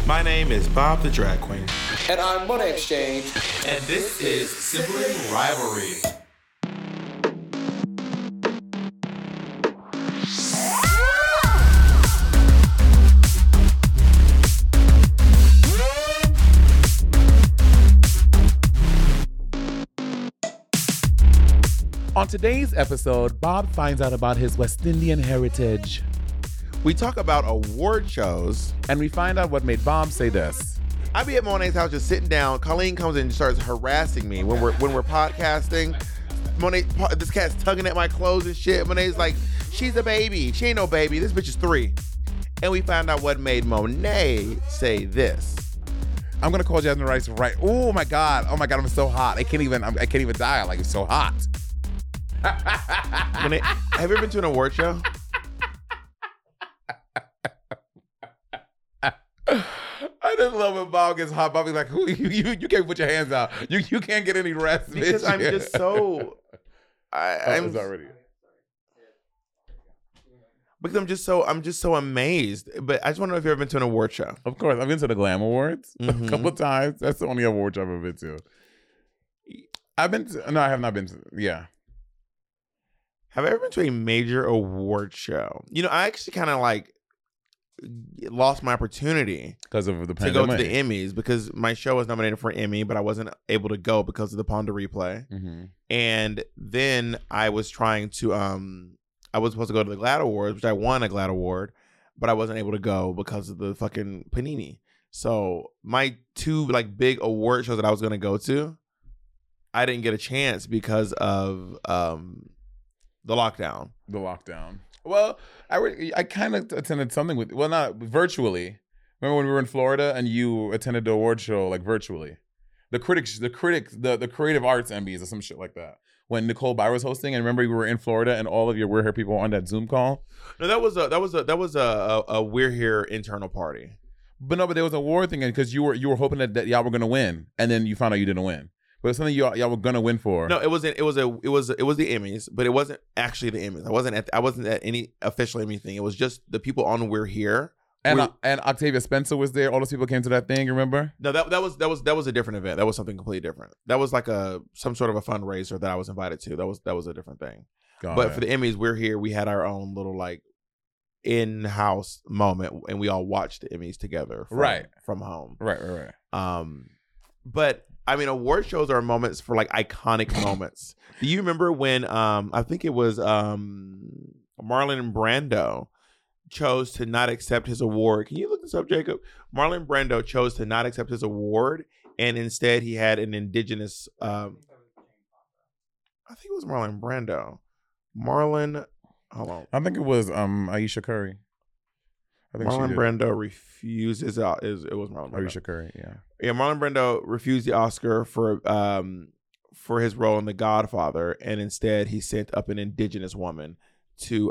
My name is Bob the Drag Queen. And I'm Money Exchange. And this is Sibling Rivalry. On today's episode, Bob finds out about his West Indian heritage. We talk about award shows. And we find out what made Bob say this. I be at Monet's house just sitting down. Colleen comes in and starts harassing me when we're podcasting. Monet, this cat's tugging at my clothes and shit. Monet's like, she's a baby. She ain't no baby. This bitch is 3. And we found out what made Monet say this. I'm gonna call Jasmine Rice right. Oh my god, I'm so hot. I can't even die. Like, it's so hot. Monet, have you ever been to an award show? I just love when Bob gets hot. Bob's like, "Who you can't put your hands out. You can't get any rest." Because bitch. I'm just so I'm already. Because I'm just so amazed. But I just want to know if you've ever been to an award show. Of course, I've been to the Glam Awards a couple of times. That's the only award show I've ever been to. No, I have not been to. Yeah. Have I ever been to a major award show? You know, I actually kind of like lost my opportunity because of the pandemic to go to the Emmys because my show was nominated for an Emmy, but I wasn't able to go because of the Pond replay. Mm-hmm. And then I was trying to I was supposed to go to the GLAAD Awards, which I won a GLAAD Award, but I wasn't able to go because of the fucking Panini. So my 2 like big award shows that I was going to go to, I didn't get a chance because of the lockdown. Well, I kind of attended something not virtually. Remember when we were in Florida and you attended the award show like virtually? The creative arts Emmys or some shit like that. When Nicole Byer was hosting, and remember we were in Florida and all of your We're Here people were on that Zoom call. No, that was a We're Here internal party. But there was an award thing because you were hoping that y'all were gonna win, and then you found out you didn't win. But it's something y'all were gonna win for. No, it was the Emmys, but it wasn't actually the Emmys. I wasn't at any official Emmy thing. It was just the people on We're Here. And Octavia Spencer was there. All those people came to that thing. Remember? No, that was a different event. That was something completely different. That was like some sort of a fundraiser that I was invited to. That was a different thing. But for the Emmys, We're Here. We had our own little like in-house moment, and we all watched the Emmys together. From home. Right. But I mean, award shows are moments for like iconic moments. Do you remember when I think it was Marlon Brando chose to not accept his award? Can you look this up, Jacob? Marlon Brando chose to not accept his award, and instead he had an indigenous. I think it was Marlon Brando. Hold on. I think it was Aisha Curry. I think Marlon Brando refuses. It was Marlon Brando. Aisha Curry, yeah. Yeah, Marlon Brando refused the Oscar for his role in The Godfather, and instead he sent up an indigenous woman to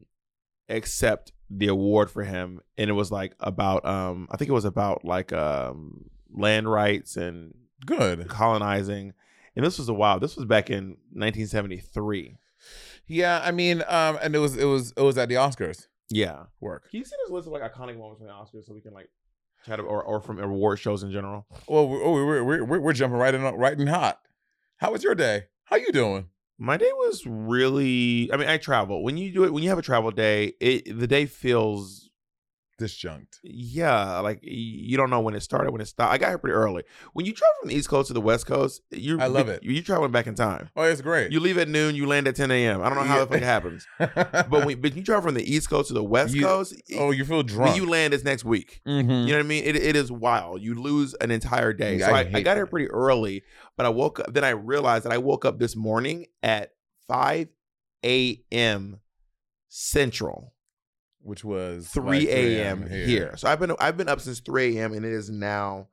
accept the award for him. And it was like about I think it was about like land rights and colonizing. And this was this was back in 1973. Yeah, I mean, and it was at the Oscars. Yeah, work. Can you see this list of like iconic moments from the Oscars so we can like chat or from award shows in general? Well, we're jumping right in hot. How was your day? How you doing? My day was really. I mean, I travel. When you have a travel day, the day feels disjunct. Yeah, like you don't know when it started, when it stopped. I got here pretty early. When you travel from the East Coast to the West Coast, I love it. You're traveling back in time. Oh, it's great. You leave at noon, you land at 10 a.m. I don't know how the fuck it happens. But you travel from the East Coast to the West Coast. You feel drunk. When you land, it's next week. Mm-hmm. You know what I mean? It is wild. You lose an entire day. So I got here pretty early, but I woke up. Then I realized that I woke up this morning at 5 a.m. Central. Which was 3 a.m. here. So I've been up since 3 a.m. and it is now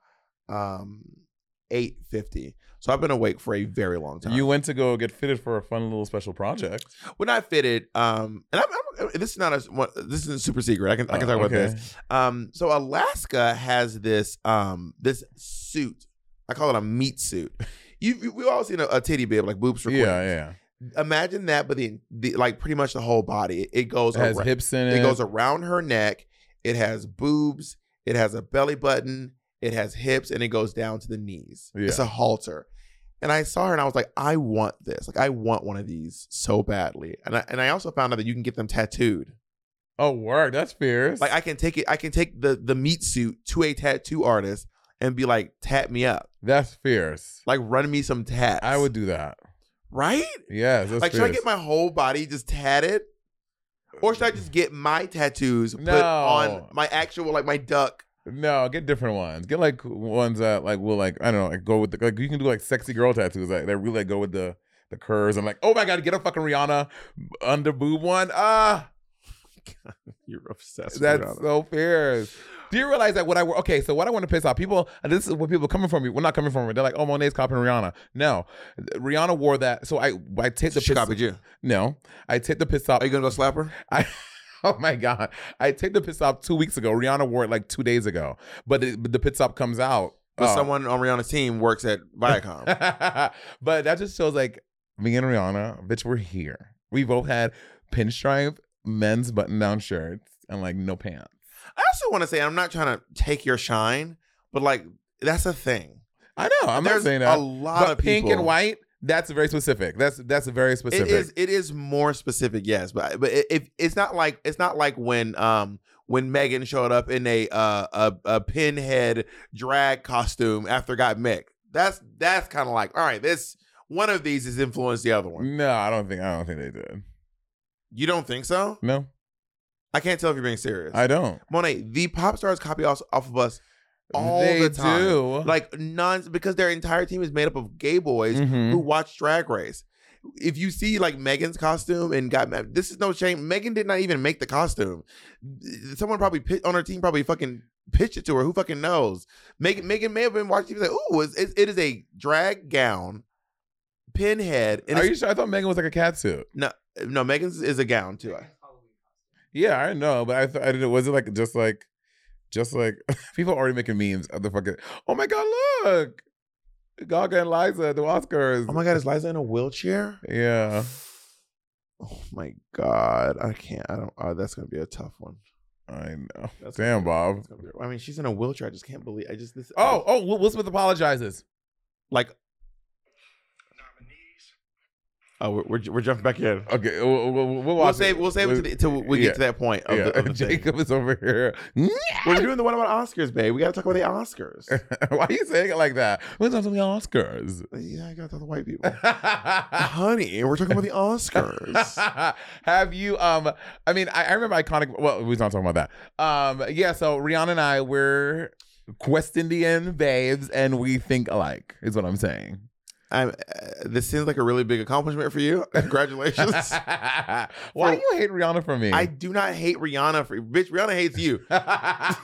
8:50. So I've been awake for a very long time. You went to go get fitted for a fun little special project. Well, not fitted. And this isn't super secret. I can talk about this. So Alaska has this this suit. I call it a meat suit. We've all seen a titty bib, like boobs for queens. Yeah. Imagine that, but the like pretty much the whole body. It goes. It has hips in it. It goes around her neck. It has boobs. It has a belly button. It has hips, and it goes down to the knees. Yeah. It's a halter. And I saw her, and I was like, I want this. Like, I want one of these so badly. And I also found out that you can get them tattooed. Oh, word. That's fierce. Like, I can take the meat suit to a tattoo artist and be like, tat me up. That's fierce. Like, run me some tats. I would do that. Right? Yes. That's Like, fierce. should I get my whole body just tatted? Or should I just get my tattoos put No. on my actual, like, my duck? No, get different ones. Get like ones that like will like I don't know, like go with the like you can do like sexy girl tattoos that really like go with the curves. I'm like, oh my god, get a fucking Rihanna under boob one. You're obsessed That's with Rihanna. so fierce. Do you realize that what I want to piss off people, and this is what people coming from me, well, not coming from me, they're like, oh, Monet's copying Rihanna. No. Rihanna wore that. So I take the She piss. copied you. No. I take the piss off. Are you gonna go slap her? Oh my god! I take the pit stop 2 weeks ago. Rihanna wore it like 2 days ago, but the pit stop comes out. But someone on Rihanna's team works at Viacom. But that just shows like me and Rihanna, bitch, we're here. We both had pinstripe men's button-down shirts and like no pants. I also want to say, I'm not trying to take your shine, but like that's a thing. I know. I'm There's not saying that. a lot of pink people. and white. That's very specific. That's very specific. It is more specific, yes, but if it's not like when Megan showed up in a pinhead drag costume after Got Mick. That's kind of like, all right, this one of these has influenced the other one. No, I don't think they did. You don't think so? No, I can't tell if you're being serious. I don't. Monet, the pop stars copy off of us all They the time. do. Like because their entire team is made up of gay boys Mhm. who watch Drag Race. If you see like Megan's costume and this is no shame. Megan did not even make the costume. Someone probably on her team probably fucking pitched it to her. Who fucking knows? Megan may have been watching. Like, ooh, it is a drag gown, pinhead. And Are you sure? I thought Megan was like a cat suit. No, Megan's is a gown too. Yeah, I know, but I didn't. Was it like just like people are already making memes of the fucking? Oh my god, look, Gaga and Liza at the Oscars. Oh my god, is Liza in a wheelchair? Yeah. Oh my god, I can't. I don't. That's gonna be a tough one. I know. That's Damn, Bob. It's gonna be, I mean, she's in a wheelchair. I just can't believe. Oh, Will Smith apologizes. like. Oh, we're jumping back in. Okay, we'll We'll save it till we get to that point. Of the thing. Jacob is over here. We're doing the one about Oscars, babe. We got to talk about the Oscars. Why are you saying it like that? We're talking about the Oscars. Yeah, I got to talk to the white people. Honey, we're talking about the Oscars. Have you I mean I remember iconic, well, we're not talking about that. Yeah, so Rihanna and I, we're West Indian babes and we think alike is what I'm saying. This seems like a really big accomplishment for you. Congratulations. Why do you hate Rihanna for me? I do not hate Rihanna for bitch. Rihanna hates you. I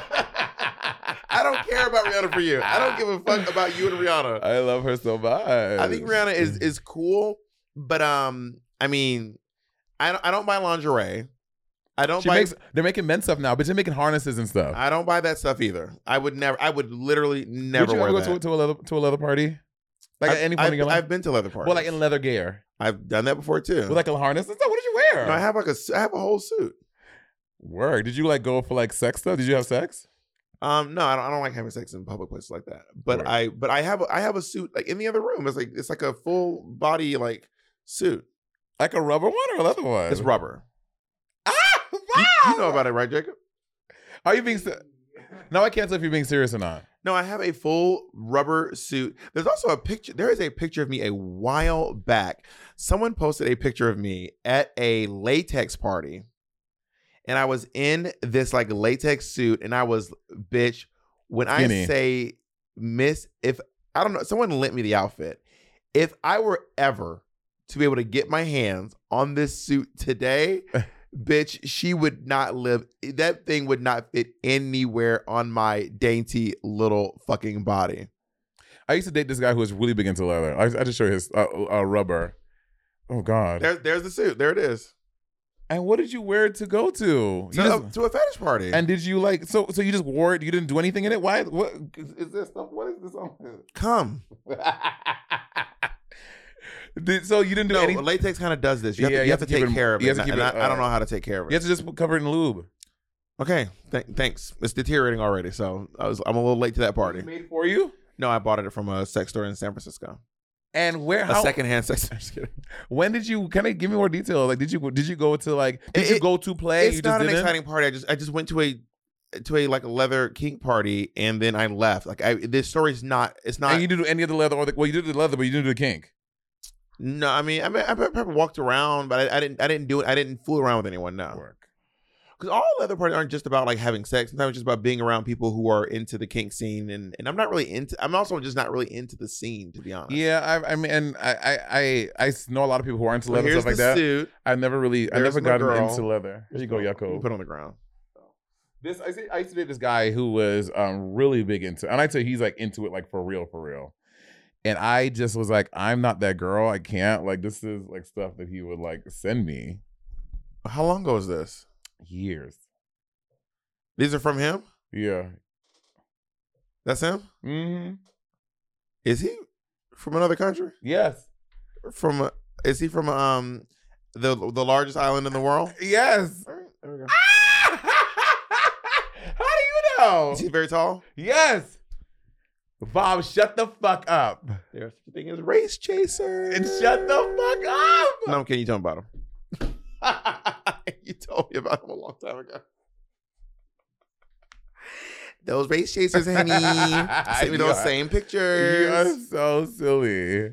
don't care about Rihanna for you. I don't give a fuck about you and Rihanna. I love her so much. I think Rihanna is cool, but I mean, I don't buy lingerie. They're making men's stuff now, but they're making harnesses and stuff. I don't buy that stuff either. I would literally never Would you wear ever that. go to a leather party? Like at any point in your life? I've been to leather parties. Well, like in leather gear. I've done that before too. With like a harness and stuff? What did you wear? No, I have a whole suit. Word. Did you like go for like sex stuff? Did you have sex? No, I don't like having sex in public places like that. But I have a suit like in the other room. It's like a full body like suit. Like a rubber one or a leather one? It's rubber. Ah! You know about it, right, Jacob? Are you being No, I can't tell if you're being serious or not. No, I have a full rubber suit. There's also a picture. There is a picture of me a while back. Someone posted a picture of me at a latex party. And I was in this like latex suit. And I was, bitch, when Skinny. I say if I don't know, someone lent me the outfit. If I were ever to be able to get my hands on this suit today, bitch, she would not live. That thing would not fit anywhere on my dainty little fucking body. I used to date this guy who was really big into leather. I just show you his rubber. Oh God. There's the suit. There it is. And what did you wear it to go to? To a fetish party. And did you like so you just wore it? You didn't do anything in it? Why? What is this stuff? What is this on? Come. So you didn't do No, anything? latex kind of does this. You have to take care of it. And I don't know how to take care of it. You have to just cover it in lube. Okay, thanks. It's deteriorating already, so I'm a little late to that party. Made for you? No, I bought it from a sex store in San Francisco. And where? A secondhand sex store. I'm just kidding. When did you? Can I give me more detail? Like, did you go to like? Did you go to play? It's You not just an didn't? exciting party. I just went to a like a leather kink party and then I left. Like this story's not. It's not. And you didn't do any of the leather, or well, you did the leather, but you didn't do the kink. No, I mean, I probably walked around, but I didn't do it. I didn't fool around with anyone. No. Work. Because all leather parties aren't just about like having sex. Sometimes it's just about being around people who are into the kink scene, and I'm not really into. I'm also just not really into the scene, to be honest. Yeah, I mean, and I know a lot of people who aren't into leather Here's stuff like the that. suit. I never There's my gotten girl. into leather. Here you go, Yako. Put it on the ground. This I used to date this guy who was really big into, and I'd say he's like into it like for real. And I just was like, I'm not that girl. I can't. Like, this is like stuff that he would like send me. How long ago was this? Years. These are from him. Yeah. That's him. Mm-hmm. Is he from another country? Yes. Is he from the largest island in the world? Yes. All right, there we go. How do you know? Is he very tall? Yes. Bob, shut the fuck up. There's such a thing as race chaser. And shut the fuck up. No, can you tell me about him? You told me about him a long time ago. Those race chasers, honey. Send me those same pictures. You are so silly.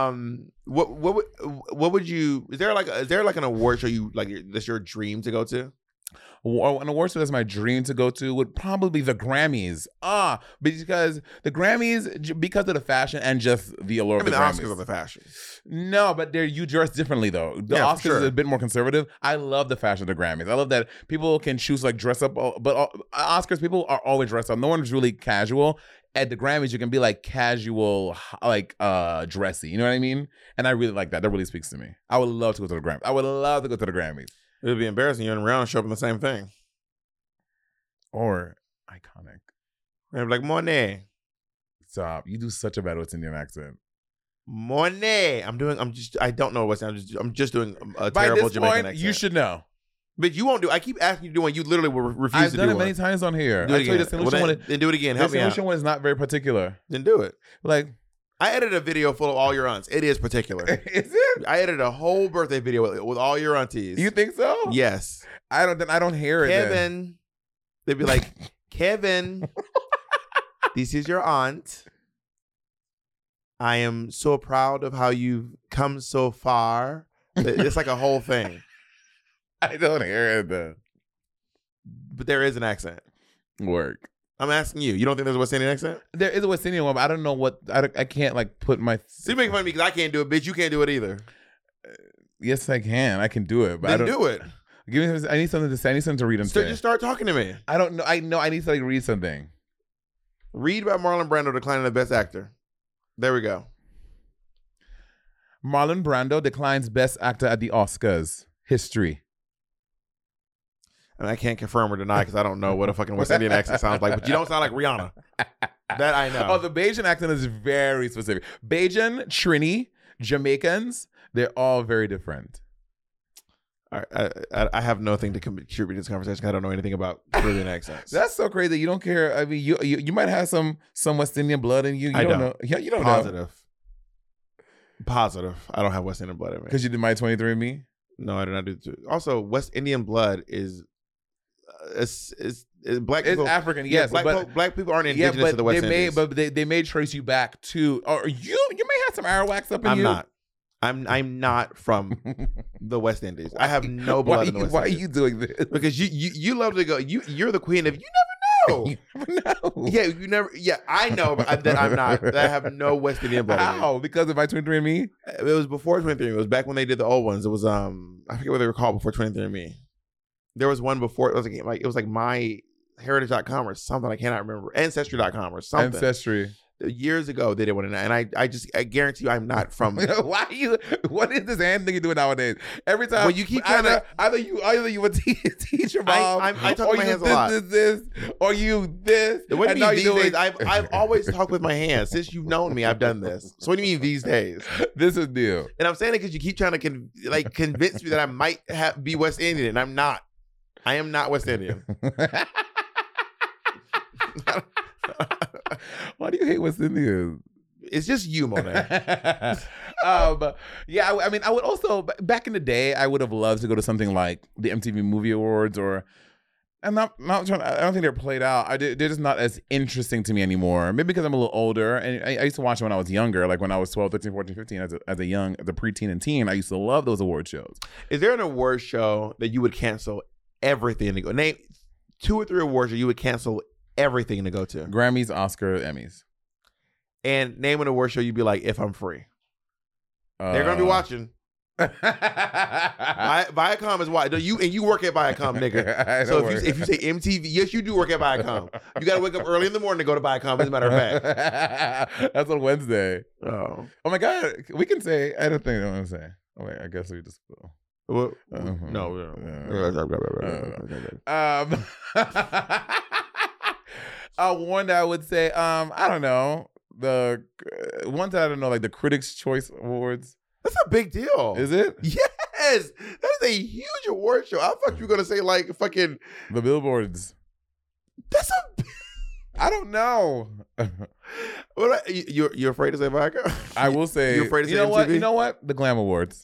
What would you? Is there like an award show you like that's your dream to go to? An award show that's my dream to go to would probably be the Grammys. Because the Grammys, because of the fashion and just the allure of the Grammys. Oscars are the fashion. No, but you dress differently though. The Yeah, Oscars for sure. is a bit more conservative. I love the fashion of the Grammys. I love that people can choose like dress up, but Oscars people are always dressed up. No one's really casual. At the Grammys, you can be like casual, like dressy. You know what I mean? And I really like that. That really speaks to me. I would love to go to the Grammys. I would love to go to the Grammys. It would be embarrassing. You and Rihanna show up in the same thing. Or iconic. And be like, Monet. Stop. You do such a bad West Indian accent. Monet. I don't know what's. I'm just doing a By terrible this Jamaican point, accent. you should know. But you won't do. I keep asking you to do one. You literally will refuse I've to done do it many one. times on here. Do I it tell you, the again. St. Well, Lucian one. then do it again. The Help me St. out. Lucian one is not very particular. Then do it. Like, I edited a video full of all your aunts. It is particular. is it? I edited a whole birthday video with all your aunties. You think so? Yes. I don't hear it. then. Kevin. They'd be like, Kevin, this is your aunt. I am so proud of how you've come so far. It's like a whole thing. I don't hear it then. But there is an accent. Work. I'm asking you. You don't think there's a West Indian accent? There is a West Indian one, but I don't know what. I can't like put my. So you making fun of me because I can't do it, bitch. You can't do it either. Yes, I can. I can do it, but I Then don't do it. Give me. I need something to say. I need something to read and say. Just start talking to me. I don't know. I know. I need to like read something. Read about Marlon Brando declining the Best Actor. There we go. Marlon Brando declines Best Actor at the Oscars. History. And I can't confirm or deny because I don't know what a fucking West Indian accent sounds like. But you don't sound like Rihanna. That I know. Oh, the Bajan accent is very specific. Bajan, Trini, Jamaicans, they're all very different. All right, I have nothing to contribute to this conversation. I don't know anything about Caribbean accents. That's so crazy that you don't care. I mean, you might have some West Indian blood in you. You I don't don't. know. Yeah, you don't Positive. I don't have West Indian blood in me. because you did my 23andMe. No, I did not do it. Also, West Indian blood is black It's people. African, Yeah, yes, black people aren't yeah, indigenous to the West Indies. they may trace you back to, or you may have some Arawaks up in you. I'm not. I'm not from the West Indies. I have no blood in the West Why are Indies. you doing this? Because you love to go. You're the queen of. You never know. You never know. Yeah, you never. Yeah, I know that I'm not. That I have no West Indian blood. in me. How? Because of my 23andMe? It was before 23andMe. It was back when they did the old ones. It was I forget what they were called before 23andMe. There was one before. It was like myheritage.com or something. I cannot remember. Ancestry.com or something. Ancestry. Years ago they did one, and I guarantee you I'm not from. Why you? What is this hand thing you doing nowadays? Every time, Well, you keep trying to- either you a teacher mom, I talk or with my you hands a lot. this, or you this. What do and you now mean these you're days? doing- I've always talked with my hands since you've known me. I've done this. So what do you mean these days? This is new. And I'm saying it because you keep trying to convince me that I might be West Indian, and I'm not. I am not West Indian. Why do you hate West Indians? It's just you, Monet. Yeah, I mean, I would also back in the day, I would have loved to go to something like the MTV Movie Awards, or I'm not trying. I don't think they're played out. They're just not as interesting to me anymore. Maybe because I'm a little older, and I used to watch them when I was younger, like when I was 12, 13, 14, 15, as a preteen and teen. I used to love those award shows. Is there an award show that you would cancel everything to go? Name 2 or 3 awards shows you would cancel everything to go to. Grammys, Oscar, Emmys. And name an award show you'd be like, if I'm free. They're gonna be watching. Viacom is watching. You work at Viacom, nigga. So if you say MTV, yes, you do work at Viacom. You got to wake up early in the morning to go to Viacom. As a matter of fact, that's on Wednesday. Oh my God, we can say. I don't think I want to say. Oh wait, I guess we just. No. One that I would say. I don't know. The ones that I don't know, like the Critics' Choice Awards. That's a big deal. Is it? Yes. That is a huge award show. I thought you were going to say like fucking... The Billboards. That's a... I don't know. You're afraid to say Viacom? I will say... You're afraid to say MTV? You know what? The Glam Awards.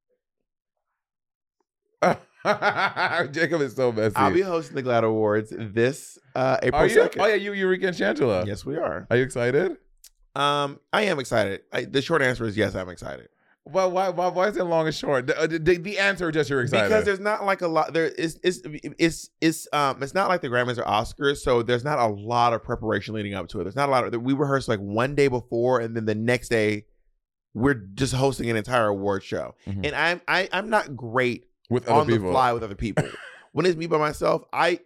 Jacob is so messy. I'll be hosting the Glam Awards this April 2nd. Oh yeah, you, Eureka and Shangela. Yes, we are. Are you excited? I am excited. The short answer is yes, I'm excited. Well, why is it long and short? The answer is just you're excited. Because there's not like a lot. It's not like the Grammys or Oscars, so there's not a lot of preparation leading up to it. There's not a lot of. We rehearse like one day before, and then the next day, we're just hosting an entire award show. Mm-hmm. And I'm not great with on the fly with other people. When it's me by myself, I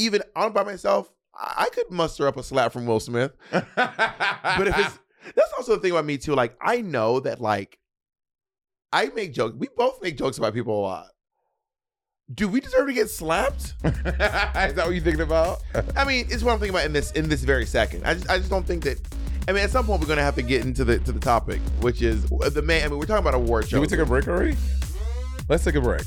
could muster up a slap from Will Smith. But that's also the thing about me too. Like I know that like. I make jokes. We both make jokes about people a lot. Do we deserve to get slapped? Is that what you're thinking about? I mean, it's what I'm thinking about in this very second. I just don't think that. I mean, at some point we're gonna have to get into the topic, which is the man. I mean, we're talking about award shows. Did we take a break already? Let's take a break.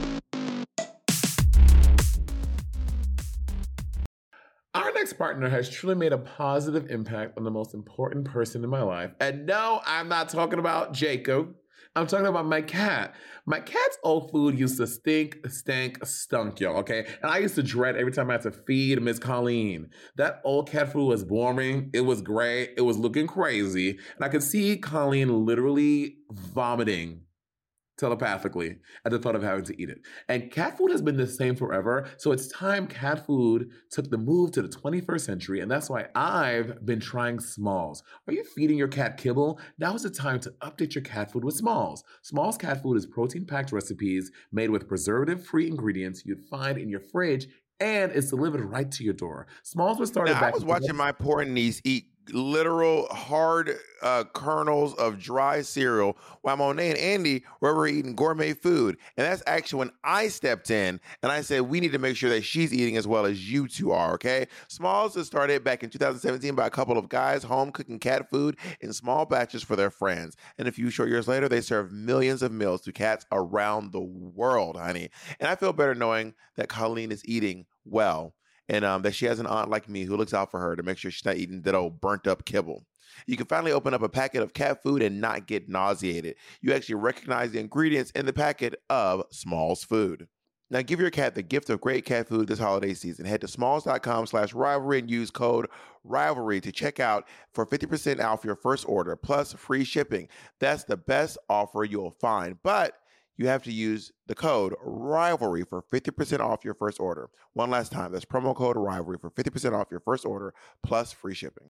Our next partner has truly made a positive impact on the most important person in my life. And no, I'm not talking about Jacob. I'm talking about my cat. My cat's old food used to stunk, y'all, okay? And I used to dread every time I had to feed Miss Colleen. That old cat food was boring. It was gray. It was looking crazy. And I could see Colleen literally vomiting telepathically at the thought of having to eat it. And cat food has been the same forever. So it's time cat food took the move to the 21st century. And that's why I've been trying Smalls. Are you feeding your cat kibble? Now is the time to update your cat food with Smalls. Smalls cat food is protein-packed recipes made with preservative-free ingredients you'd find in your fridge, and it's delivered right to your door. Smalls was started back. I was watching my poor niece eat literal hard kernels of dry cereal while Monet and Andy were eating gourmet food. And that's actually when I stepped in and I said, we need to make sure that she's eating as well as you two are, okay? Smalls was started back in 2017 by a couple of guys home cooking cat food in small batches for their friends. And a few short years later, they serve millions of meals to cats around the world, honey. And I feel better knowing that Colleen is eating well. And that she has an aunt like me who looks out for her to make sure she's not eating that old burnt up kibble. You can finally open up a packet of cat food and not get nauseated. You actually recognize the ingredients in the packet of Smalls food. Now give your cat the gift of great cat food this holiday season. Head to smalls.com/rivalry and use code rivalry to check out for 50% off your first order plus free shipping. That's the best offer you'll find. But you have to use the code RIVALRY for 50% off your first order. One last time, that's promo code RIVALRY for 50% off your first order plus free shipping.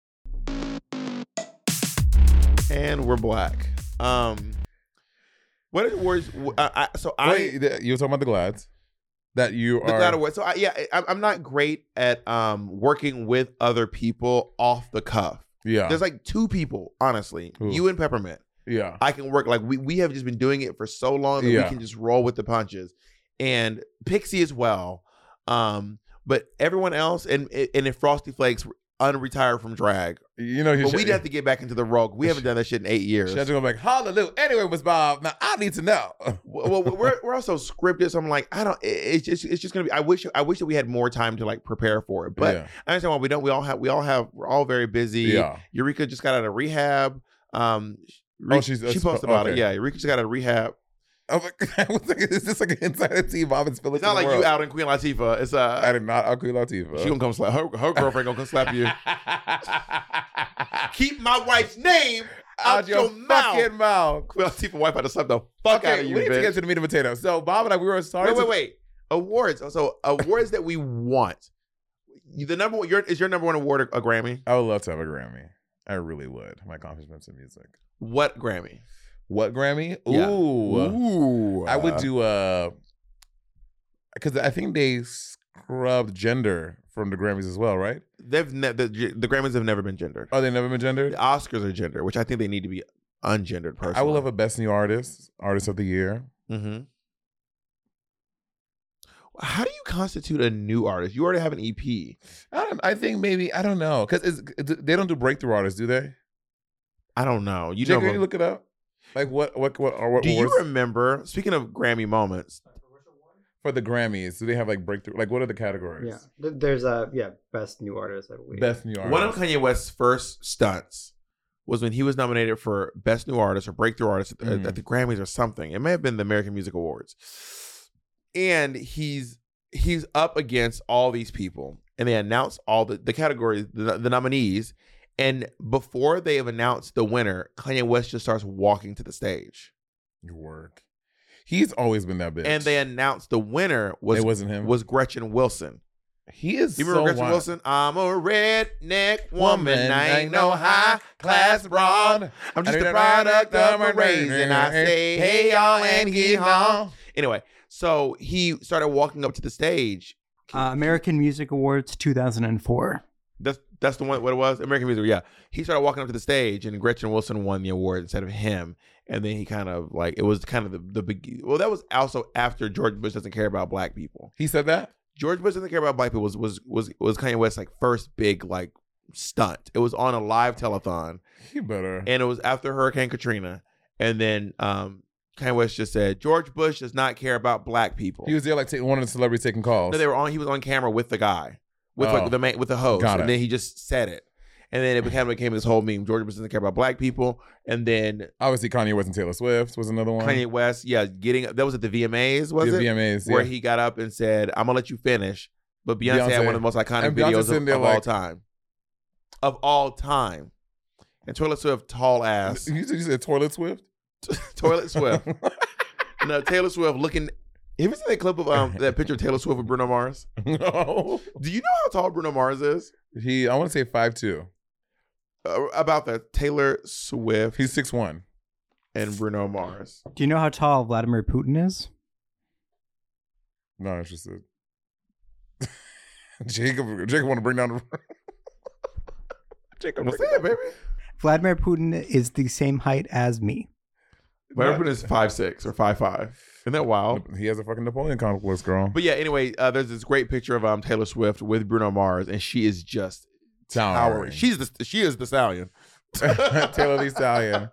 And we're black. What awards? You were talking about the Glads. That you are. The Glad Awards. So I'm not great at working with other people off the cuff. Yeah. There's like 2 people, honestly. Ooh. You and Peppermint. Yeah, I can work like we have just been doing it for so long that we can just roll with the punches, and Pixie as well. But everyone else, and if Frosty Flakes unretire from drag. You know, But we'd have to get back into the role. We haven't done that shit in 8 years. She had to go back, hallelujah. Anyway, Miss Bob, now I need to know. Well, we're also scripted, so I'm like, I don't. It's just gonna be. I wish that we had more time to like prepare for it. But Yeah. I understand why we don't. We're all very busy. Yeah. Eureka just got out of rehab. She she's posted about it. okay. Yeah, Eureka just got out of rehab. I was like, is this like an insider tea? Bob and Philip. It's not like you out in Queen Latifah. It's I did not out Queen Latifah. She gonna come slap her girlfriend. Gonna come slap you. Keep my wife's name out your fucking mouth. Queen Latifah wife had to slap the fuck out of you. We need bitch. to get to the meat and potatoes. So Bob and I, we were starting. Wait. Awards. So awards that we want. The number one. Is your number one award a Grammy? I would love to have a Grammy. I really would. My accomplishments in music. What Grammy? What Grammy? Yeah. Ooh. I would do because I think they scrubbed gender from the Grammys as well, right? The Grammys have never been gendered. Oh, they never been gendered? The Oscars are gendered, which I think they need to be ungendered. Personally, I would love a Best New Artist of the Year. Mm-hmm. How do you constitute a new artist? You already have an EP. I think maybe, I don't know, because they don't do breakthrough artists, do they? I don't know. You Jake, know, can you look it up? Like what do you remember? Speaking of Grammy moments, for the Grammys, do they have like breakthrough? Like what are the categories? Yeah, there's best new artist, I believe. Best new artist. one of Kanye West's first stunts was when he was nominated for Best New Artist or Breakthrough Artist at the Grammys or something. It may have been the American Music Awards, and he's up against all these people, and they announced all the categories, the nominees. And before they have announced the winner, Kanye West just starts walking to the stage. Your work. He's always been that bitch. And they announced the winner it wasn't him. Was Gretchen Wilson. He is. You remember Gretchen Wilson? I'm a redneck woman. I ain't no high class broad. I'm just a product of my raising. I say, hey y'all, and get home. Anyway, so he started walking up to the stage. American Music Awards 2004. That's the one. What it was? American Music. Yeah, he started walking up to the stage, and Gretchen Wilson won the award instead of him. And then he kind of like it was kind of the big. Well, that was also after George Bush doesn't care about black people. He said that George Bush doesn't care about black people was Kanye West's like first big like stunt. It was on a live telethon. He better. And it was after Hurricane Katrina. And then Kanye West just said George Bush does not care about black people. He was there like one of the celebrities taking calls. No, he was on camera with the guy. With the host. Got it. And then he just said it. And then it became this whole meme. George Bush doesn't care about black people. And then obviously Kanye West and Taylor Swift was another one. Kanye West, that was at the VMAs, was it? The VMAs, where he got up and said, I'm gonna let you finish. But Beyonce had one of the most iconic videos of all time. Of all time. And Taylor Swift, tall ass. You said Toilet Swift? Toilet Swift. No, Taylor Swift looking. Have you seen that clip of that picture of Taylor Swift with Bruno Mars? No. Do you know how tall Bruno Mars is? I want to say 5'2". About that, Taylor Swift. He's 6'1". And Bruno Mars. Do you know how tall Vladimir Putin is? Not interested. Jacob want to bring down the. Jacob, what's that, baby? Vladimir Putin is the same height as me. Vladimir Putin is 5'6" or 5'5". Isn't that wild? He has a fucking Napoleon complex, girl. But yeah, anyway, there's this great picture of Taylor Swift with Bruno Mars, and she is just towering. She is the stallion. Taylor the Stallion.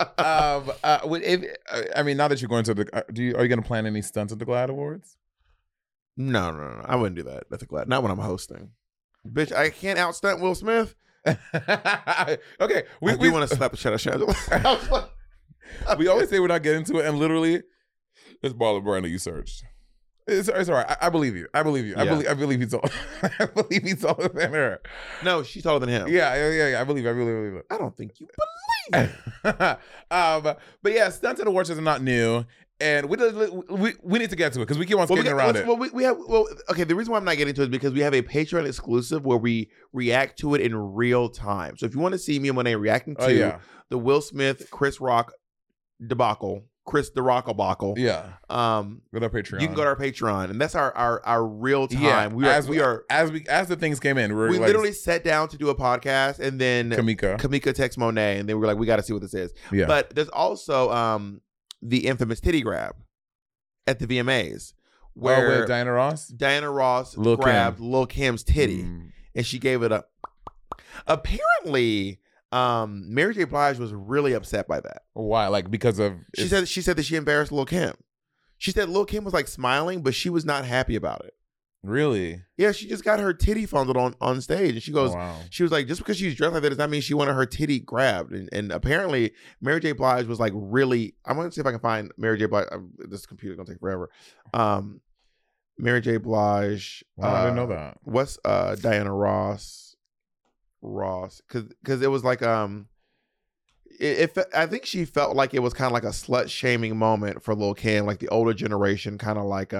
I mean, now that you're going to are you going to plan any stunts at the GLAAD Awards? No. I wouldn't do that at the GLAAD. Not when I'm hosting. Bitch, I can't outstunt Will Smith. Okay, we want to slap the shit out of Shadowless. We always say we're not getting to it, and literally, it's Marlon Brando you searched. It's all right. I believe you. I believe he's tall. I believe he's taller than her. No, she's taller than him. Yeah. I really believe it. I don't think you believe it. But yeah, stunts and awards are not new, and we need to get to it because we keep on skating around it. Okay. The reason why I'm not getting to it is because we have a Patreon exclusive where we react to it in real time. So if you want to see me and Monet reacting to the Will Smith, Chris Rock debacle. Chris the Rock debacle. Yeah. Go to our Patreon. You can go to our Patreon, and that's our real time. Yeah. As the things came in, we literally sat down to do a podcast, and then Kamika texts Monet, and then we were like, we got to see what this is. Yeah. But there's also the infamous titty grab at the VMAs, where Diana Ross grabbed Lil' Kim's titty, and she gave it a. Apparently, Mary J. Blige was really upset by that. Why? Like because of She said that she embarrassed Lil' Kim. She said Lil' Kim was like smiling, but she was not happy about it. really. Yeah, she just got her titty fondled on stage, and she goes, Wow. she was like, just because she's dressed like that does not mean she wanted her titty grabbed. And apparently, Mary J. Blige was like really. I'm gonna see if I can find Mary J. Blige. This computer's gonna take forever. Mary J. Blige. Wow, I didn't know that. What's Diana Ross? Because it was like I think she felt like it was kind of like a slut shaming moment for Lil' Kim, like the older generation, kind of like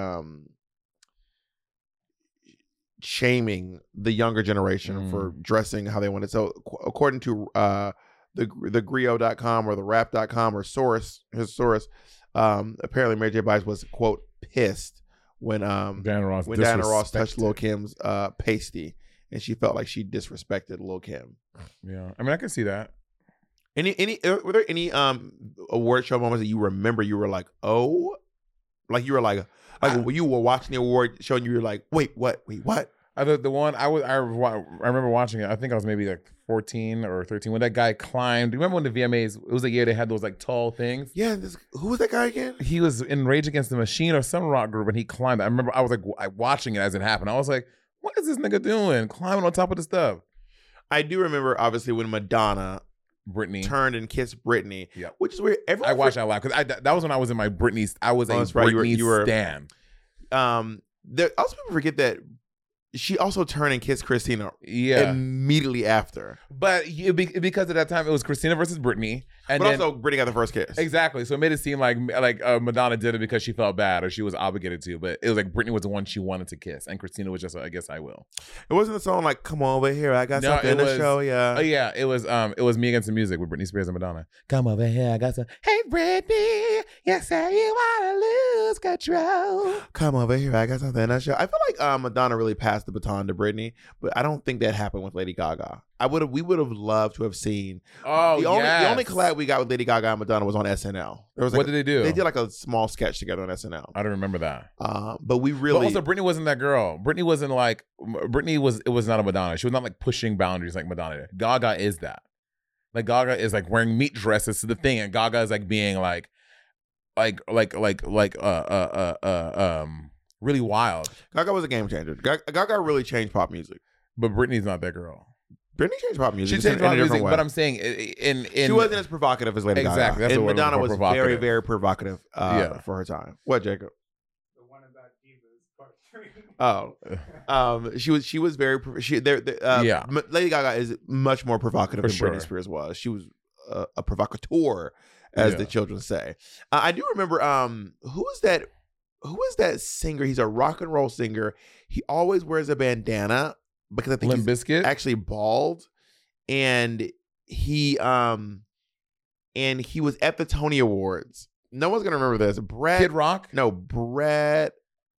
shaming the younger generation for dressing how they wanted. So according to the Grio.com or the Rap.com or his source, apparently Mary J. Blige was, quote, pissed when Diana Ross touched Lil' Kim's pasty, and she felt like she disrespected Lil' Kim. Yeah, I mean, I can see that. Were there any award show moments that you remember? You were like, oh, like you were like when you were watching the award show and you were like, wait, what? The one I remember watching it. I think I was maybe like 14 or 13 when that guy climbed. Remember when the VMAs? It was the year they had those like tall things. Yeah, who was that guy again? He was in Rage Against the Machine or some rock group, and he climbed. I remember I was like watching it as it happened. I was like, what is this nigga doing? Climbing on top of the stuff. I do remember, obviously, when Madonna Britney turned and kissed Britney. Yeah, which is weird. I watched that live because that was when I was in my Britney. I was a Britney stan. Also, people forget that she also turned and kissed Christina. Yeah, immediately after. But because at that time it was Christina versus Britney, and then, also Britney got the first kiss. Exactly. So it made it seem like Madonna did it because she felt bad or she was obligated to. But it was like Britney was the one she wanted to kiss, and Christina was just, I guess I will. It wasn't a song like "Come over here, I got something to show ya." Oh yeah, it was Me Against the Music with Britney Spears and Madonna. Come over here, I got some. Hey Britney, you say you wanna lose control. Come over here, I got something to show. I feel like Madonna really passed the baton to Britney, but I don't think that happened with Lady Gaga. We would have loved to have seen. The only collab we got with Lady Gaga and Madonna was on SNL. There was what did they do? They did like a small sketch together on SNL. I don't remember that. But we really. But also, Britney wasn't that girl. It was not a Madonna. She was not like pushing boundaries like Madonna did. Gaga is that. Like Gaga is like wearing meat dresses to the thing, and Gaga is like being really wild. Gaga was a game changer. Gaga really changed pop music. But Britney's not that girl. Britney changed pop music. She changed pop music, but I'm saying she wasn't as provocative as Lady Gaga. Exactly. That's and Madonna was provocative. very, very provocative for her time. What, Jacob? The one about Divas Part 3. She was very Lady Gaga is much more provocative than Britney Spears was. She was a provocateur, as the children say. I do remember who is that singer? He's a rock and roll singer. He always wears a bandana because I think Limp Bizkit? Actually bald, and he was at the Tony Awards. No one's gonna remember this. Kid Rock? No, Bretman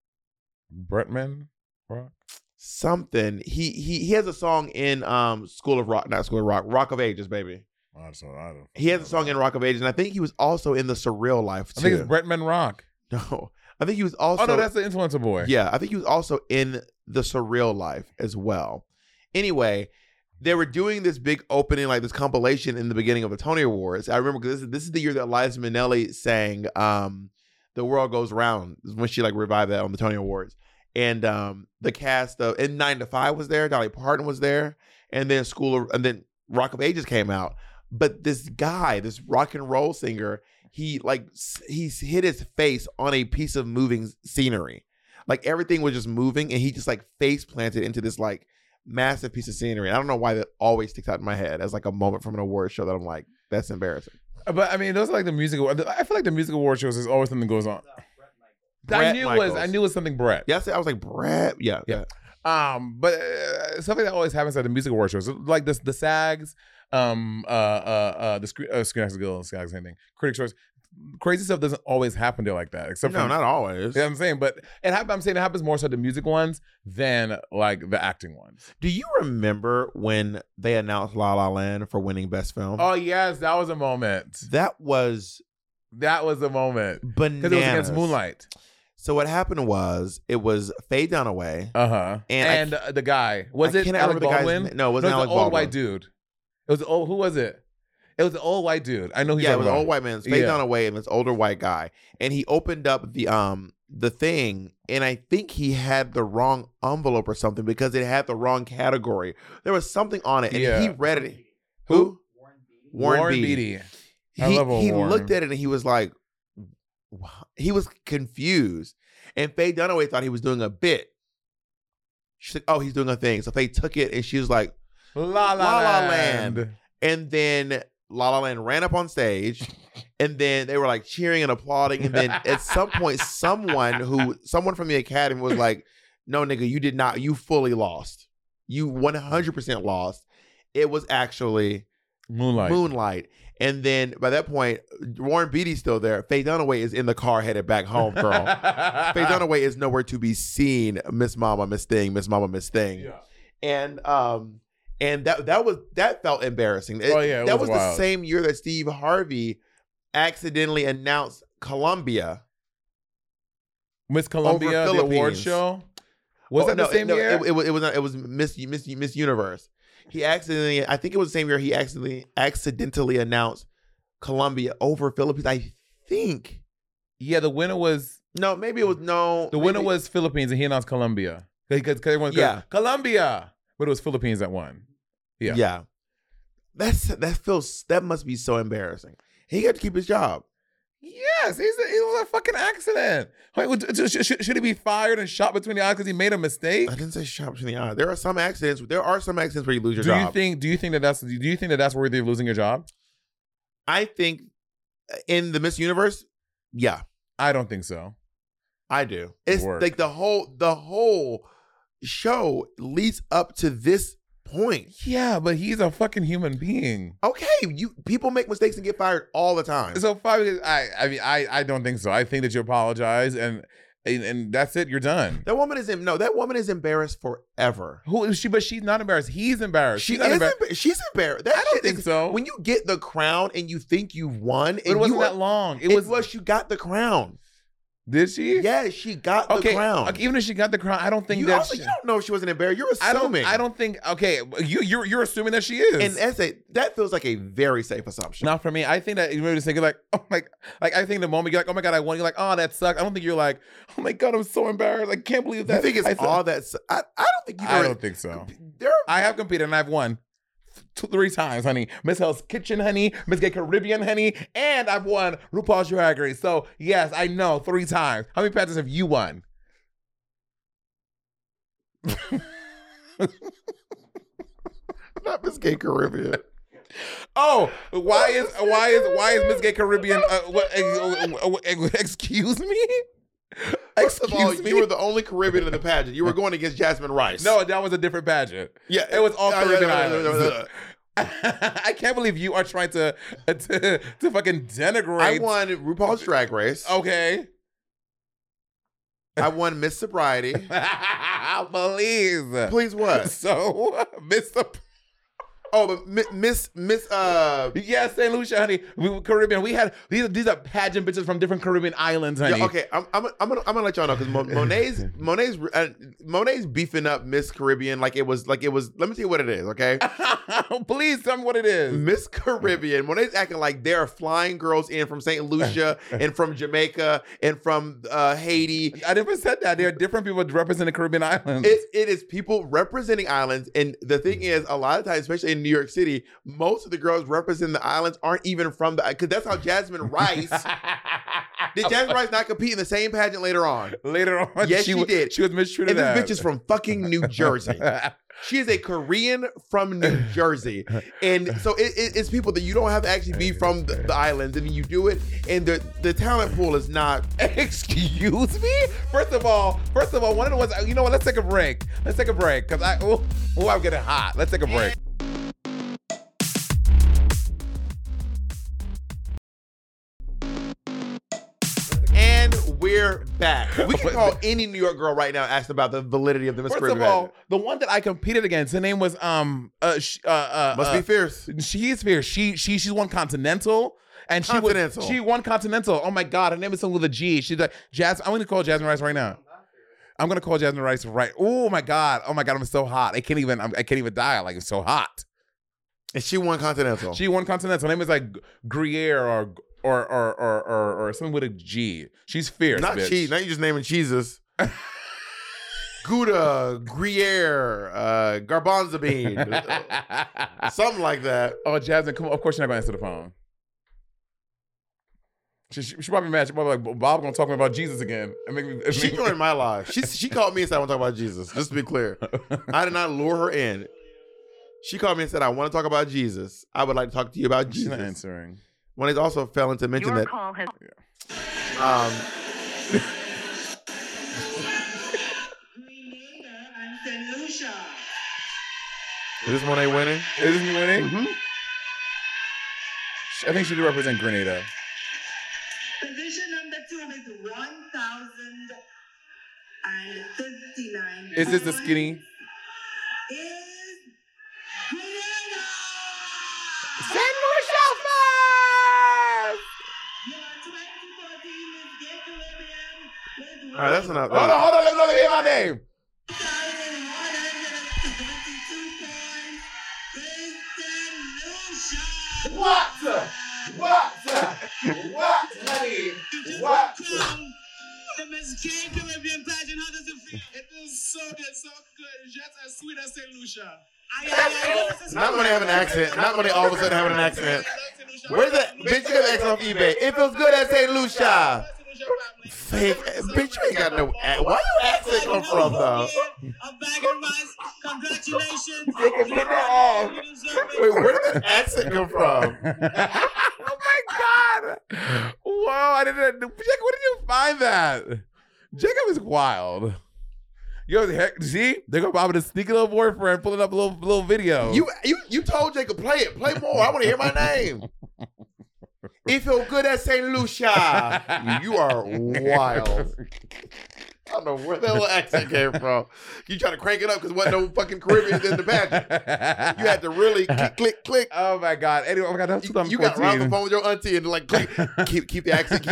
Rock? Something. He has a song in Rock of Ages, baby. He has a song in Rock of Ages, and I think he was also in the Surreal Life too. I think it's Bretman Rock. No, I think he was also. Oh no, that's the Influencer Boy. Yeah, I think he was also in the Surreal Life as well. Anyway, they were doing this big opening, like this compilation in the beginning of the Tony Awards. I remember because this is the year that Liza Minnelli sang "The World Goes Round," when she like revived that on the Tony Awards. And the cast of 9 to 5 was there. Dolly Parton was there, and then Rock of Ages came out. But this guy, this rock and roll singer, he's hit his face on a piece of moving scenery. Like everything was just moving, and he just like face planted into this like massive piece of scenery. And I don't know why that always sticks out in my head as like a moment from an award show that I'm like, that's embarrassing. But I mean, those are like the music. I feel like the music award shows is always something goes on. I knew it was something Brett. Yeah, I was like Brett. Yeah. But something that always happens at the music award shows, like the SAGs, the Screen Actors Guild, SAGs, same thing. Critics' Choice. Crazy stuff doesn't always happen there like that. Except not always. Yeah, I'm saying, but I'm saying it happens more so the music ones than like the acting ones. Do you remember when they announced La La Land for winning Best Film? Oh yes, that was a moment. That was a moment bananas. Because it was against Moonlight. So what happened was it was Faye Dunaway. Uh-huh. And And the guy. Was I it cannot Alec remember the guy's Baldwin? name. No, it wasn't the Alec old Baldwin. white dude. It was the old, who was it? It was the old white dude. I know he's Yeah, it was an old white man. It's Faye Yeah. Dunaway and this older white guy. And he opened up the thing, and I think he had the wrong envelope or something because it had the wrong category. There was something on it, and Yeah. he read it. Who? Warren Beatty. Beatty. I love old He Warren. looked at it and he was like, he was confused. And Faye Dunaway thought he was doing a bit. She's like, oh, he's doing a thing. So Faye took it and she was like, La La La La Land. Land. And then La La Land ran up on stage, and then they were like cheering and applauding. And then at some point, someone from the Academy was like, no, nigga, you did not, you fully lost. You 100% lost. It was actually Moonlight. And then by that point, Warren Beatty's still there. Faye Dunaway is in the car headed back home, girl. Faye Dunaway is nowhere to be seen. Miss Mama, Miss Thing, Miss Mama, Miss Thing. Yeah. And that felt embarrassing. It that was the wild. same year that Steve Harvey accidentally announced Columbia. Miss Columbia, the award Philippines. show. Was that the same year? It was not. It was Miss Universe. He accidentally, I think it was the same year he accidentally announced Columbia over Philippines. I think. Yeah, the winner was No, maybe it was no. the winner was Philippines, and he announced Colombia because everyone's going, Colombia, but it was Philippines that won. Yeah, Yeah. That must be so embarrassing. He got to keep his job. Yes, it was a fucking accident. Wait, should he be fired and shot between the eyes because he made a mistake? I didn't say shot between the eyes. There are some accidents where you lose your Do job. you think that's worthy of losing your job? I think in the Miss Universe, yeah, I don't think so. I do. It's Work. like the whole show leads up to this point. Yeah, but he's a fucking human being. Okay, people make mistakes and get fired all the time. So I don't think so. I think that you apologize and that's it. You're done. That woman is embarrassed forever. Who is she? But she's not embarrassed. He's embarrassed. She's She's not embarrassed. She's embarrassed. That I don't shit think so. When you get the crown and you think you've won, But it wasn't that long. It was. she got the crown. Did she? Yeah, she got the crown. Okay, even if she got the crown, I don't think You that. also, you don't know if she wasn't embarrassed. You're assuming. I don't think. Okay, you're assuming that she is. And that feels like a very safe assumption. Not for me. I think that you're just thinking like, oh my, like I think the moment you're like, oh my god, I won. You're like, oh that sucks. I don't think you're like, oh my god, I'm so embarrassed. I can't believe that. You think it's all that? I don't think you. I don't think so. I have competed and I've won 2-3 times, honey. Miss Hell's Kitchen, honey. Miss Gay Caribbean, honey. And I've won RuPaul's Drag Race. So yes, I know 3 times. How many pageants have you won? Not Miss Gay Caribbean. Oh, why is Miss Gay Caribbean? Excuse me. First of all, Excuse me? you were the only Caribbean in the pageant. You were going against Jasmine Rice. No, that was a different pageant. Yeah, It was all Caribbean no, islands. I can't believe you are trying to fucking denigrate. I won RuPaul's Drag Race. Okay. I won Miss Sobriety. Please. Please what? So, Mr. Oh, but Miss Yes, St. Lucia, honey. We were Caribbean. We had these are pageant bitches from different Caribbean islands, honey. Yeah, okay, I'm gonna let y'all know because Monet's beefing up Miss Caribbean like it was. Let me tell you what it is, okay? Please tell me what it is. Miss Caribbean. Monet's acting like there are flying girls in from St. Lucia and from Jamaica and from Haiti. I never said that. There are different people representing the Caribbean islands. It is people representing islands, and the thing is, a lot of times, especially in New York City, most of the girls representing the islands aren't even from the. Because that's how Jasmine Rice. Did Jasmine Rice not compete in the same pageant later on? Later on, Yes, she did. She was mistreated. And this bitch is from fucking New Jersey. She is a Korean from New Jersey. And so it's people that you don't have to actually be from the islands, and you do it, and the talent pool is not. Excuse me? First of all, one of the ones, you know what? Let's take a break. Because I'm getting hot. Let's take a break. And We're back. We can call any New York girl right now, ask about the validity of the Miss First Caribbean of all, pageant. the one that I competed against, her name was Must be fierce. She is fierce. She's won Continental. And Continental. she won Continental. Oh my God, her name is something with a G. She's like I'm gonna call Jasmine Rice right now. I'm gonna call Jasmine Rice right. Oh my God, I'm so hot. I can't even die. Like, it's so hot. And she won Continental. She won Continental. Her name is like Gruyere or something with a G. She's fierce. Not bitch. cheese. Now you just naming cheeses. Gouda, Gruyere, garbanzo bean, something like that. Oh, Jasmine, come on. Of course you're not gonna answer the phone. She probably mad. She probably like, Bob gonna talk to me about Jesus again. And make me, She joined my live. She called me and said, I want to talk about Jesus. Just to be clear. I did not lure her in. She called me and said, I want to talk about Jesus. I would like to talk to you about She's Jesus. not answering. When it also fell into mention Your that call has is this Monet winning? Is this winning? Mm-hmm. I think she do represent Grenada. Position number 2 is 1,059. Is this the skinny? Is Grenada! Send more shots! Your 2014 Miss Gay Caribbean with All right, that's enough. Hold on. Let me hear my name. 1,122 points. Kristen Lucia. What, honey? What? The Miss Gay Caribbean pageant, how does it feel? It feels so good, so good. Just as sweet as St. Lucia. Not when they have an accent. Not when they all of a sudden having an accent. Where's that? Bitch, you got an accent off eBay. It feels good at St. Lucia. Fake. Bitch, you ain't got no accent. Where your accent come from, though? A bag of rice. Congratulations. Wait, where did that accent come from? Oh my God! Whoa! I didn't. Jacob, where did you find that? Jacob is wild. Yo, heck, see, they go Bob with his sneaky little boyfriend pulling up a little video. You told Jacob, play it. Play more. I want to hear my name. It feels good at St. Lucia. You are wild. I don't know where that little accent came from. You trying to crank it up because wasn't no fucking Caribbeans in the pageant. You had to really click. Oh my God! Anyway, oh my God, that's 2014. You got around the phone with your auntie and like click. keep the accent.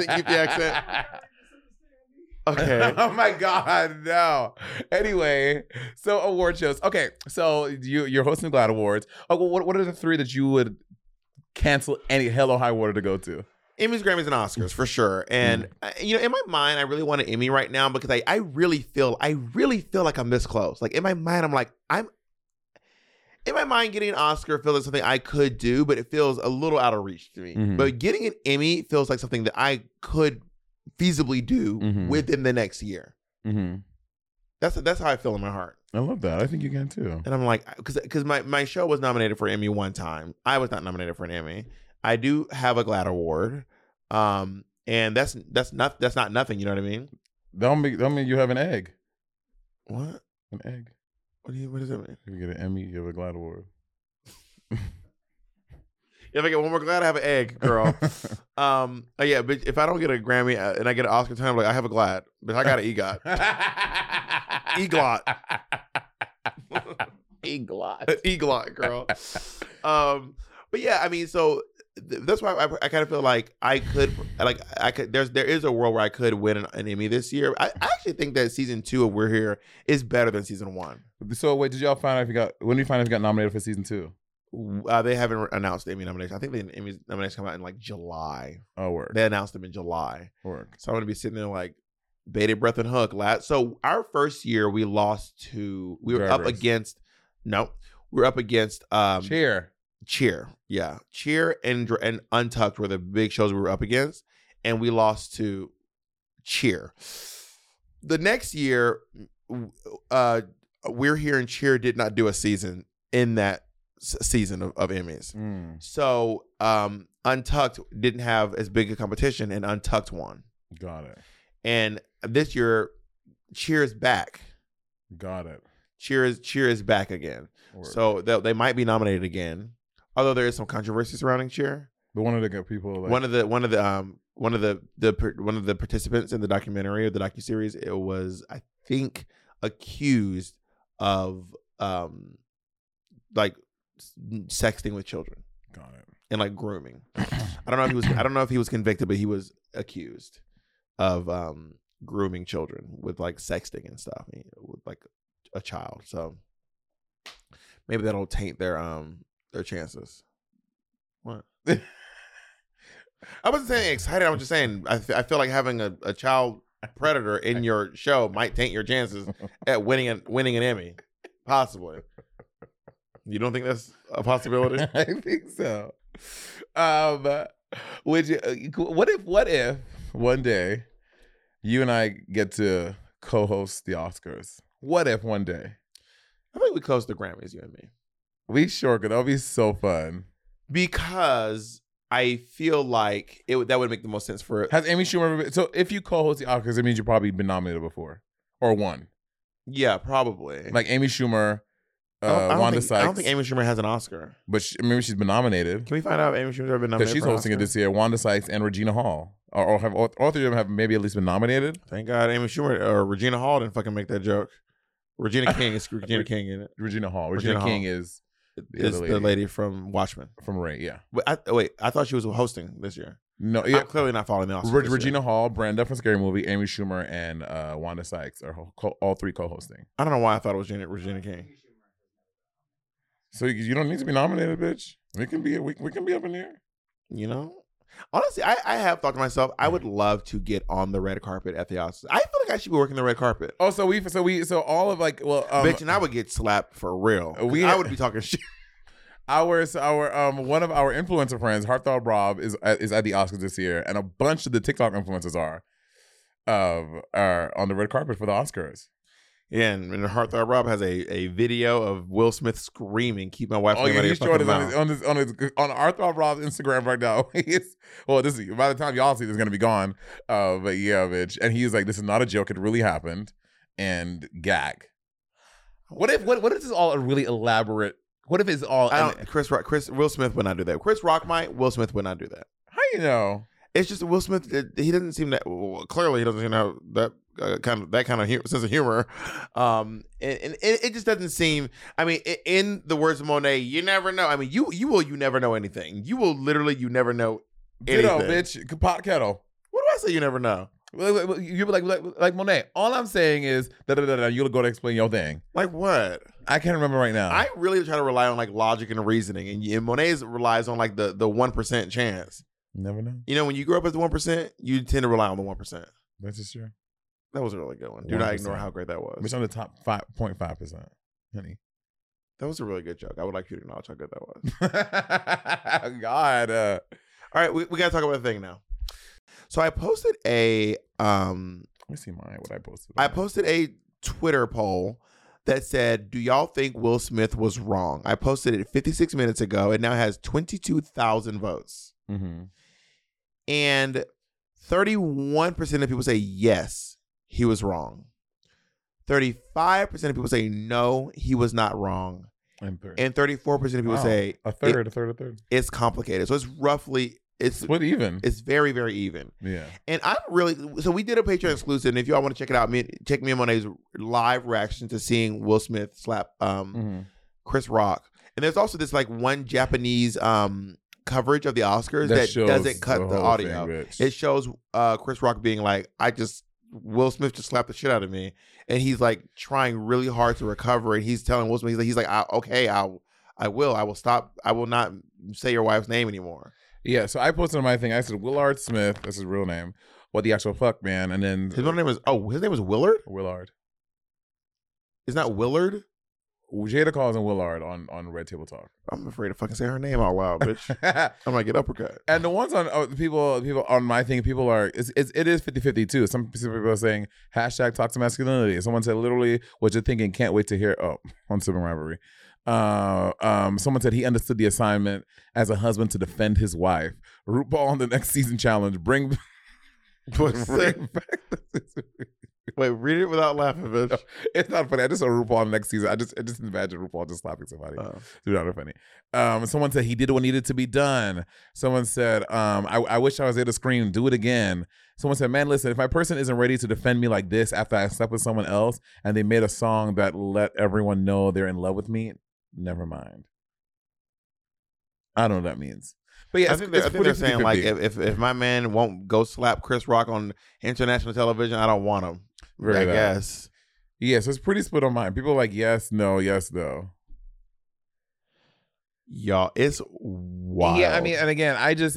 Okay. Oh my God, no. Anyway, so award shows. Okay, so you're hosting the GLAAD Awards. Oh, well, what are the 3 that you would cancel any hell or high water to go to? Emmys, Grammys, and Oscars for sure. And you know, in my mind, I really want an Emmy right now because I really feel like I'm this close. Like in my mind, I'm like in my mind, getting an Oscar feels like something I could do, but it feels a little out of reach to me. Mm-hmm. But getting an Emmy feels like something that I could feasibly do within the next year. Mm-hmm. That's how I feel in my heart. I love that. I think you can too. And I'm like, because my show was nominated for an Emmy one time. I was not nominated for an Emmy. I do have a GLAAD award, and that's not nothing. You know what I mean? Don't mean you have an egg. What? An egg. What does that mean? If you get an Emmy, you have a GLAAD award. If I get one more GLAAD, I have an egg, girl. Yeah, but if I don't get a Grammy and I get an Oscar time, I'm like, I have a GLAAD, but I got an EGOT. EGLOT, girl. But yeah, I mean, so that's why I kind of feel like I could. There is a world where I could win an Emmy this year. I actually think that season 2 of We're Here is better than season 1. So wait, did y'all find out when did you find out if you got nominated for season 2? They haven't announced the Emmy nomination. I think the Emmy nominations come out in like July. Oh, work. They announced them in July. Work. So I'm gonna be sitting there like bated breath and hook. So our first year we lost to we were up against Cheer. Yeah. Cheer and Untucked were the big shows we were up against, and we lost to Cheer. The next year, We're Here and Cheer did not do a season in that season of Emmys. So Untucked didn't have as big a competition, and Untucked won. Got it. And this year, Cheer is back. Got it. Cheer is back again. Word. So they might be nominated again. Although there is some controversy surrounding Cheer. But one of the good people, like, one of the one of the participants in the documentary or the docuseries, it was, I think, accused of like sexting with children. Got it. And like grooming. I don't know if he was convicted, but he was accused of grooming children with like sexting and stuff with like a child. So maybe that'll taint their chances. What? I wasn't saying excited. I was just saying I feel like having a child predator in your show might taint your chances at winning an Emmy, possibly. You don't think that's a possibility? I think so. Would you? What if one day you and I get to co-host the Oscars? What if one day? I think we close the Grammys, you and me. We sure could. That'll be so fun. Because I feel like that would make the most sense for it. Has Amy Schumer ever been, so if you co-host the Oscars, it means you've probably been nominated before or won. Yeah, probably. Like Amy Schumer, I Wanda Sykes. I don't think Amy Schumer has an Oscar. But maybe she's been nominated. Can we find out if Amy Schumer's ever been nominated? Because she's for an hosting it Oscar? this year. Wanda Sykes and Regina Hall. Or have all three of them have maybe at least been nominated. Thank God Amy Schumer or Regina Hall didn't fucking make that joke. Regina King is Regina King in it. Regina Hall. Regina Regina King Hall. is The lady from Watchmen. from Ray, yeah. Wait, I thought she was hosting this year. No, yeah. I'm clearly not following the Oscars. Regina Hall, Brenda from Scary Movie, Amy Schumer, and Wanda Sykes are all three co-hosting. I don't know why I thought it was Regina King. So you don't need to be nominated, bitch. We can be up in here. You know? Honestly, I have thought to myself, I would love to get on the red carpet at the Oscars. I feel like I should be working the red carpet. Oh, so all of like, well, Bitch, and I would get slapped for real. I would be talking shit. Our one of our influencer friends, Heartthrob Rob, is at the Oscars this year, and a bunch of the TikTok influencers are on the red carpet for the Oscars. Yeah, and Heartthrob Rob has a video of Will Smith screaming, "Keep my wife Oh yeah, he's showing this on Heartthrob Rob's Instagram right now. This is by the time y'all see this, is gonna be gone. But yeah, bitch, and he's like, "This is not a joke. It really happened." And gag. What if this is all a really elaborate? What if it's all? Will Smith would not do that. Chris Rock might. Will Smith would not do that. How you know? It's just Will Smith. He doesn't seem that. Well, clearly, he doesn't seem to have that kind of sense of humor. And it just doesn't seem. I mean, in the words of Monet, you never know. I mean, you never know anything. You will literally you never know anything. Ditto, bitch. Pot kettle. What do I say? You never know. You be like Monet. All I'm saying is you'll go to explain your thing. Like what? I can't remember right now. I really try to rely on like logic and reasoning, and Monet's relies on like the 1% chance. Never know. You know, when you grow up as the 1%, you tend to rely on the 1%. That's just true. That was a really good one. Do not ignore how great that was. It's on the top 5.5%, honey. That was a really good joke. I would like you to acknowledge how good that was. God. All right, we got to talk about the thing now. So I posted a let me see what I posted. I posted a Twitter poll that said, "Do y'all think Will Smith was wrong?" I posted it 56 minutes ago. It now has 22,000 votes. Mm-hmm. And 31% of people say yes, he was wrong. 35% of people say no, he was not wrong. And 34% of people say a third. It's complicated. So it's roughly what even? It's very, very even. Yeah. And I'm really so we did a Patreon exclusive, and if y'all want to check it out, check me and Monet's live reaction to seeing Will Smith slap Chris Rock. And there's also this like one Japanese coverage of the Oscars that doesn't cut the audio. It shows Chris Rock being like, Will Smith just slapped the shit out of me, and he's like trying really hard to recover, and he's telling Will Smith, he's like, I will stop. I will not say your wife's name anymore. Yeah, so I posted on my thing. I said Willard Smith. That's his real name. What the actual fuck, man? And then his name was Willard. Willard. It's not Willard. Jada calls him Willard on Red Table Talk. I'm afraid to fucking say her name out loud, bitch. I'm gonna get uppercut. And the ones on people on my thing, people are it is 50-50 too. Some people are saying #toxic masculinity. Someone said literally what you're thinking. Can't wait to hear. On Sibling Rivalry. Someone said he understood the assignment as a husband to defend his wife. RuPaul on the next season challenge. Bring back Wait, read it without laughing, bitch. It's not funny. I just saw RuPaul next season. I just imagine RuPaul just slapping somebody. It's not funny. Someone said he did what needed to be done. Someone said, I wish I was there to scream, do it again. Someone said, man, listen, if my person isn't ready to defend me like this after I slept with someone else and they made a song that let everyone know they're in love with me, never mind. I don't know what that means. But yeah, I think they're saying like if my man won't go slap Chris Rock on international television, I don't want him. I guess. Yeah, so it's pretty split on mine. People are like yes, no, yes, no. Y'all, it's wild. Yeah, I mean, and again,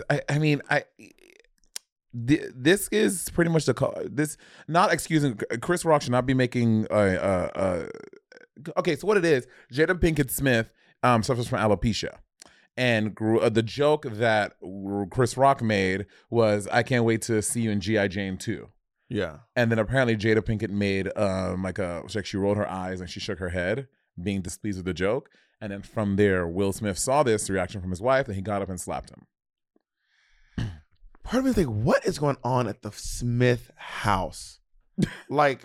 this is pretty much this. Not excusing Chris Rock should not be making okay, so what it is, Jada Pinkett Smith suffers from alopecia. And the joke that Chris Rock made was, I can't wait to see you in G.I. Jane 2. Yeah. And then apparently Jada Pinkett made she rolled her eyes and she shook her head, being displeased with the joke. And then from there, Will Smith saw this reaction from his wife and he got up and slapped him. Part of me think, what is going on at the Smith house? Like,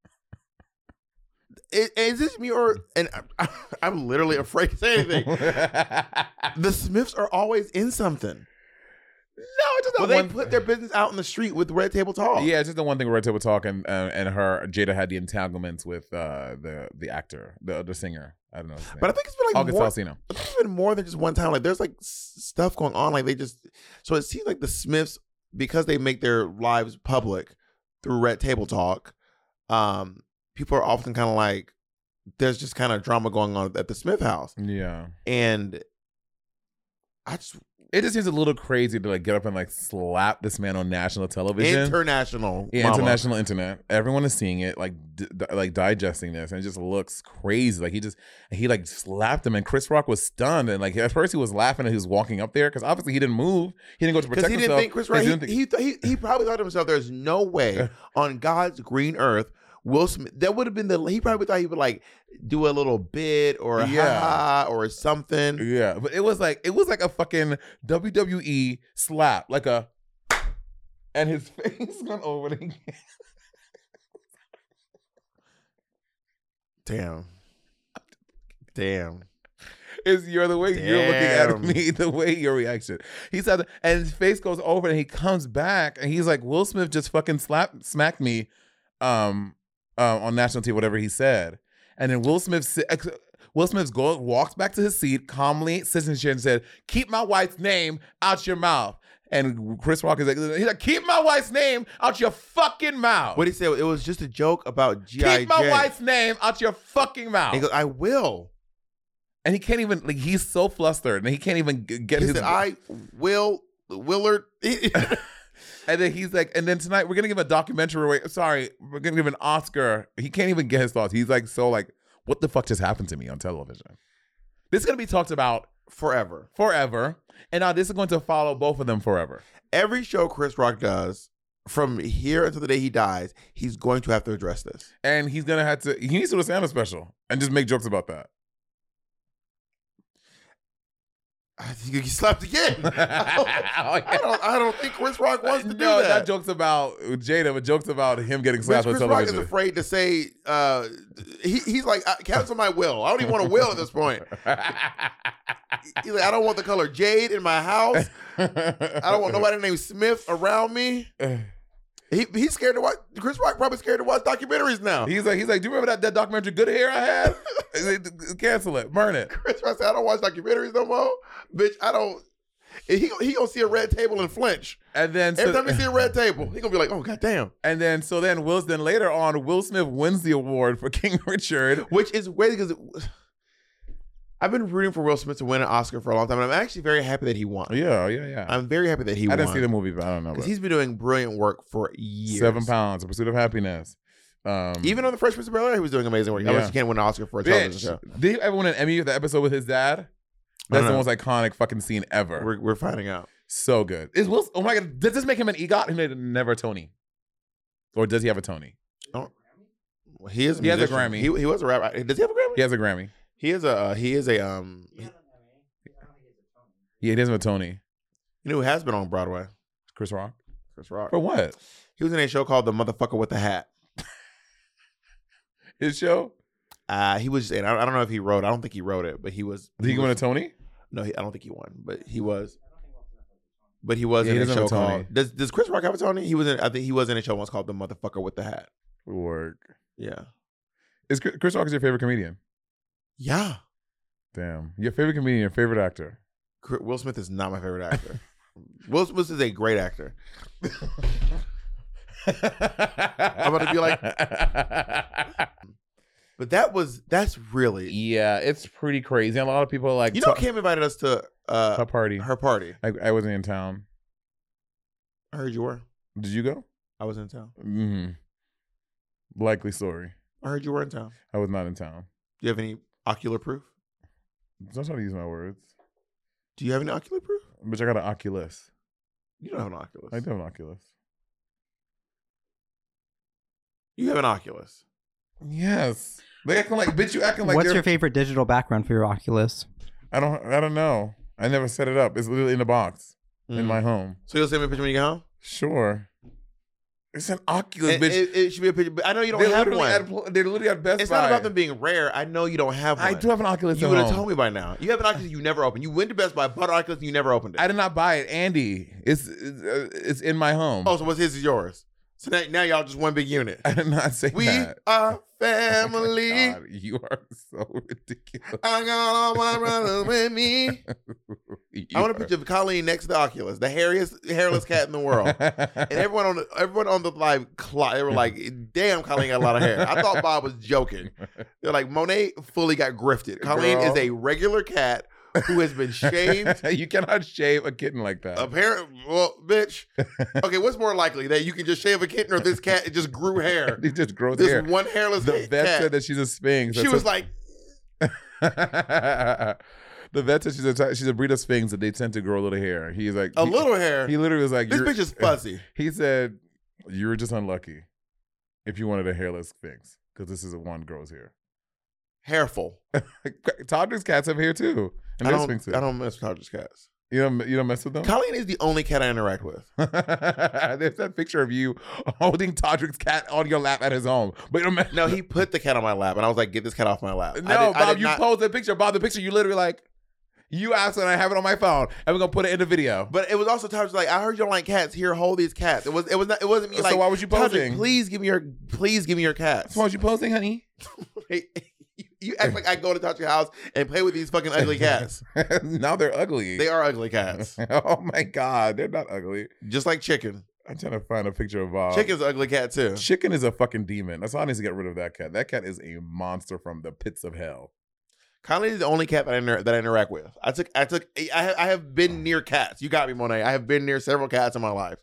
is this me or? And I'm literally afraid to say anything. The Smiths are always in something. No, it's just they put their business out in the street with Red Table Talk. Yeah, it's just the one thing with Red Table Talk, and Jada had the entanglements with the actor, the singer. I don't know. But I think it's been like August Alsina. I think it's been more than just one time. Like there's like stuff going on. Like so it seems like the Smiths, because they make their lives public through Red Table Talk, people are often kind of like, there's just kind of drama going on at the Smith house. Yeah, and it just seems a little crazy to like get up and like slap this man on national television. International. Yeah, international internet. Everyone is seeing it, like like digesting this, and it just looks crazy. Like he like slapped him, and Chris Rock was stunned, and like at first he was laughing and he was walking up there because obviously he didn't move. He didn't go to protect himself. Because he didn't think Chris Rock. He probably thought to himself, "There's no way on God's green earth Will Smith." That would have been he probably thought he would like do a little bit or ha or something. Yeah, but it was like a fucking WWE slap, like a, and his face went over again. Damn. Is the way you're looking at me, the way your reaction. He said, and his face goes over, and he comes back, and he's like, Will Smith just fucking smacked me, on national TV, whatever he said. And then Will Smith walks back to his seat, calmly sits in his chair and said, "Keep my wife's name out your mouth." And Chris Rock is like, "Keep my wife's name out your fucking mouth." What he said, it was just a joke about G.I. Keep my wife's name out your fucking mouth. He goes, "I will." And he can't even, like, he's so flustered, and he can't even get his. Said, "I will, Willard." And then he's like, and then tonight we're gonna give a documentary away. Sorry, we're gonna give an Oscar. He can't even get his thoughts. He's like, so like, what the fuck just happened to me on television? This is gonna be talked about forever. And now this is going to follow both of them forever. Every show Chris Rock does, from here until the day he dies, he's going to have to address this. And he needs to do a stand-up special and just make jokes about that. I think he slapped again. I don't think Chris Rock wants to do that. No, not jokes about Jada, but jokes about him getting slapped on television. Chris Rock is afraid to say, he's like, cancel my will. I don't even want a will at this point. He's like, I don't want the color jade in my house. I don't want nobody named Smith around me. He's scared to watch. Chris Rock probably scared to watch documentaries now. He's like, do you remember that documentary, Good Hair, I had? Cancel it, burn it. Chris Rock said, I don't watch documentaries no more. Bitch, I don't. He gonna see a red table and flinch. And then every time he see a red table, he gonna be like, oh goddamn. And then later on, Will Smith wins the award for King Richard, which is weird because I've been rooting for Will Smith to win an Oscar for a long time, and I'm actually very happy that he won. Yeah. I'm very happy that he won. I didn't see the movie, but I don't know. Because he's been doing brilliant work for years. 7 Pounds, A Pursuit of Happiness. Even on The Fresh Prince of Bel-Air, he was doing amazing work. Unless you can't win an Oscar for a television show. Did he ever win an Emmy for the episode with his dad? That's the most iconic fucking scene ever. We're finding out. So good. Oh my God, does this make him an EGOT? He made never a Tony. Or does he have a Tony? He has a Grammy. He was a rapper. Does he have a Grammy? He has a Grammy. He doesn't have a Tony. You know who has been on Broadway? Chris Rock. Chris Rock. For what? He was in a show called The Motherfucker with the Hat. His show? He was just in. I don't know if he wrote. I don't think he wrote it, but he was. Did he win a Tony? No, I don't think he won, but he was. But he was Yeah, in he a doesn't show have a Tony. called. Does Chris Rock have a Tony? He was in. I think he was in a show once called The Motherfucker with the Hat. Work. Yeah. Is Chris Rock is your favorite comedian? Yeah. Damn. Your favorite comedian, your favorite actor? Will Smith is not my favorite actor. Will Smith is a great actor. I'm about to be like, but that's really. Yeah, it's pretty crazy. And a lot of people like. You know, Kim invited us to her party. Her party. I wasn't in town. I heard you were. Did you go? I was in town. Mm-hmm. Likely story. I heard you were in town. I was not in town. Do you have any ocular proof? Don't try to use my words. Do you have any ocular proof? But I got an Oculus. You don't have an Oculus. I do have an Oculus. You have an Oculus. Yes. They acting like, bitch, you acting like What's they're- your favorite digital background for your Oculus? I don't know. I never set it up. It's literally in the box in my home. So you'll send me a picture when you get home? Sure. It's an Oculus, And bitch. it should be a picture. But I know you don't They're have literally one. they're literally at Best It's Buy. not about them being rare. I know you don't have one. I do have an Oculus You at would have home. told me by now. You have an Oculus you never opened. You went to Best Buy, bought an Oculus, and you never opened it. I did not buy it. Andy, it's in my home. Oh, so what's his is yours. So now y'all just one big unit. I did not say We that. are Oh family. my God, you are so ridiculous. I got all my brothers with me. I want a picture of Colleen next to the Oculus, the hairless cat in the world. And everyone on the live they were like, "Damn, Colleen got a lot of hair." I thought Bob was joking. They're like, Monet fully got grifted. Colleen Girl. is a regular cat who has been shaved. You cannot shave a kitten like that. Apparently, well, bitch. Okay, what's more likely that you can just shave a kitten or this cat it just grew hair? It just grows This hair. one hairless The cat. vet said that she's a Sphinx. She was like, the vet said she's a breed of Sphinx that they tend to grow a little hair. He's like a little hair. He literally was like, This "You're-" bitch is fuzzy. He said, "You were just unlucky if you wanted a hairless Sphinx because this is the one grows hair." Hairful. Toddler's cats have hair too, and I they're don't Sphinxes. mess with Todger's cats. You don't mess with them. Colleen is the only cat I interact with. There's that picture of you holding Todrick's cat on your lap at his home, but you don't mess. No, he put the cat on my lap, and I was like, "Get this cat off my lap." No, I Bob, did you not- posed the picture. Bob, the picture you literally like. You asked and I have it on my phone, and we're gonna put it in the video. But it was also Todger's like, "I heard you don't like cats. Here, hold these cats." It wasn't me So like. why was you "Todrick, posing? please give me your cats. So why was you posting, honey? You act like I go to Todger's house and play with these fucking ugly cats. Now they're ugly. They are ugly cats, Oh my God, they're not ugly. just like Chicken. I'm trying to find a picture of Bob. Chicken's an ugly cat too. Chicken is a fucking demon. That's why I need to get rid of that cat. That cat is a monster from the pits of hell. Colleen is the only cat that I interact with. I have been near cats. You got me, Monet. I have been near several cats in my life.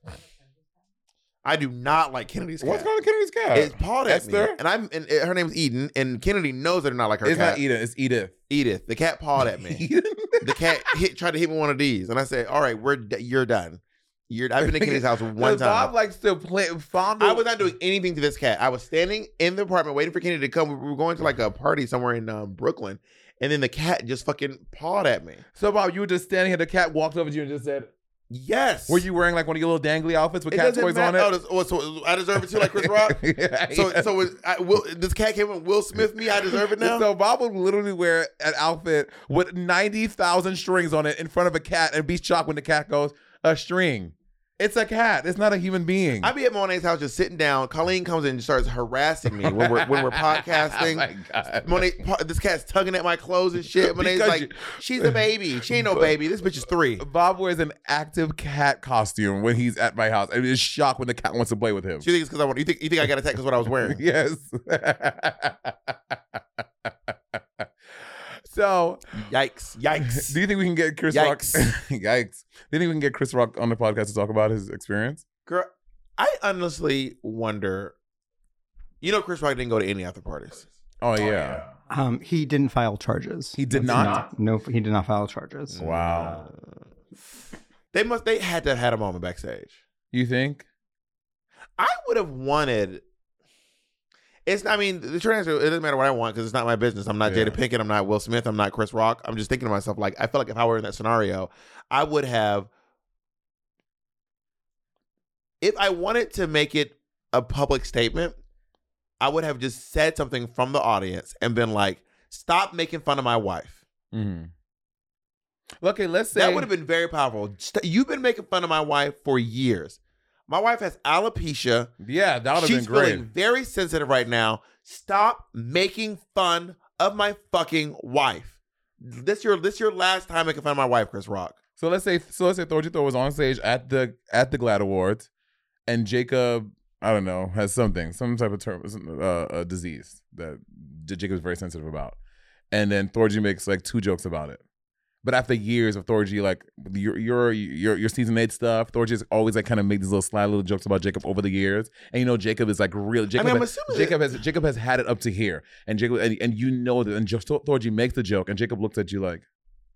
I do not like Kennedy's cat. What's going on with Kennedy's cat? It's pawed at me, Esther? and her name's Eden, and Kennedy knows that they're not like her It's cat. not Edith. It's Edith. Edith, the cat pawed at me. The cat tried to hit me one of these, and I said, "All right, you're done. I've been to Kennedy's house one Does time. Bob likes to fondle. I was not doing anything to this cat. I was standing in the apartment waiting for Kennedy to come. We were going to like a party somewhere in Brooklyn, and then the cat just fucking pawed at me. So Bob, you were just standing here. The cat walked over to you and just said, Yes. "Were you wearing like one of your little dangly outfits with It cat doesn't toys on matter. it?" So I deserve it too, like Chris Rock. Yeah. So this cat came with Will Smith me. I deserve it now. So Bob would literally wear an outfit with 90,000 strings on it in front of a cat and be shocked when the cat goes, "A string." It's a cat. It's not a human being. I be at Monet's house just sitting down. Colleen comes in and starts harassing me when we're podcasting. Oh my God. Monet, this cat's tugging at my clothes and shit. Monet's Because like, "She's a baby. She ain't no baby. This bitch is 3." Bob wears an active cat costume when he's at my house and is shocked when the cat wants to play with him. She thinks it's because I want. You think I got attacked because what I was wearing? Yes. So, Yikes! do you think we can get Chris Rock? Yikes. Yikes. Do you think we can get Chris Rock on the podcast to talk about his experience? Girl, I honestly wonder. You know, Chris Rock didn't go to any after parties. Oh, yeah. He didn't file charges. He did not? No, he did not file charges. Wow. They had to have had a moment backstage. You think? I would have wanted. I mean, the short answer, it doesn't matter what I want because it's not my business. I'm not Yeah. Jada Pinkett. I'm not Will Smith. I'm not Chris Rock. I'm just thinking to myself, like, I feel like if I were in that scenario, I would have. If I wanted to make it a public statement, I would have just said something from the audience and been like, stop making fun of my wife. Mm-hmm. Okay, let's say That would have been very powerful. You've been making fun of my wife for years. My wife has alopecia. Yeah, that would have She's been great. feeling very sensitive right now. Stop making fun of my fucking wife. This your last time making fun of my wife, Chris Rock. So let's say Thorgy Thor was on stage at the GLAAD Awards, and Jacob, I don't know, has some type of a disease that Jacob is very sensitive about, and then Thorgy makes like 2 jokes about it. But after years of Thorgy, like your season 8 stuff, Thorgy's always like kind of made these little sly little jokes about Jacob over the years, and you know Jacob is like real. Jacob has had it up to here, and Jacob and you know that, and just Thorgy makes the joke, and Jacob looks at you like.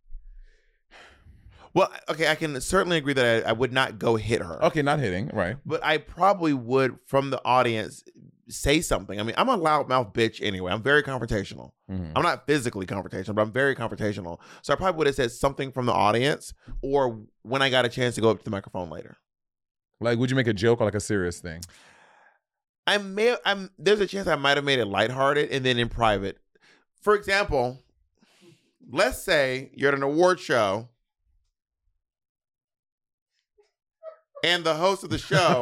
Well, okay, I can certainly agree that I would not go hit her. Okay, not hitting, right? But I probably would, from the audience, say something. I mean, I'm a loudmouth bitch anyway. I'm very confrontational. Mm-hmm. I'm not physically confrontational, but I'm very confrontational. So I probably would have said something from the audience, or when I got a chance to go up to the microphone later. Like, would you make a joke or like a serious thing? There's a chance I might have made it lighthearted, and then in private. For example, let's say you're at an award show, and the host of the show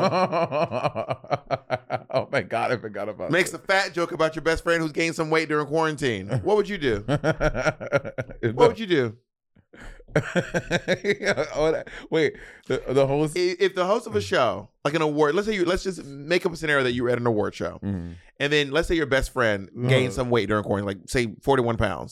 oh my God, I forgot about makes a fat joke about your best friend who's gained some weight during quarantine. What would you do? What would you do? Wait, the host. If the host of a show, like an award, let's just make up a scenario that you were at an award show, Mm-hmm. and then let's say your best friend gained some weight during quarantine, like say 41 pounds.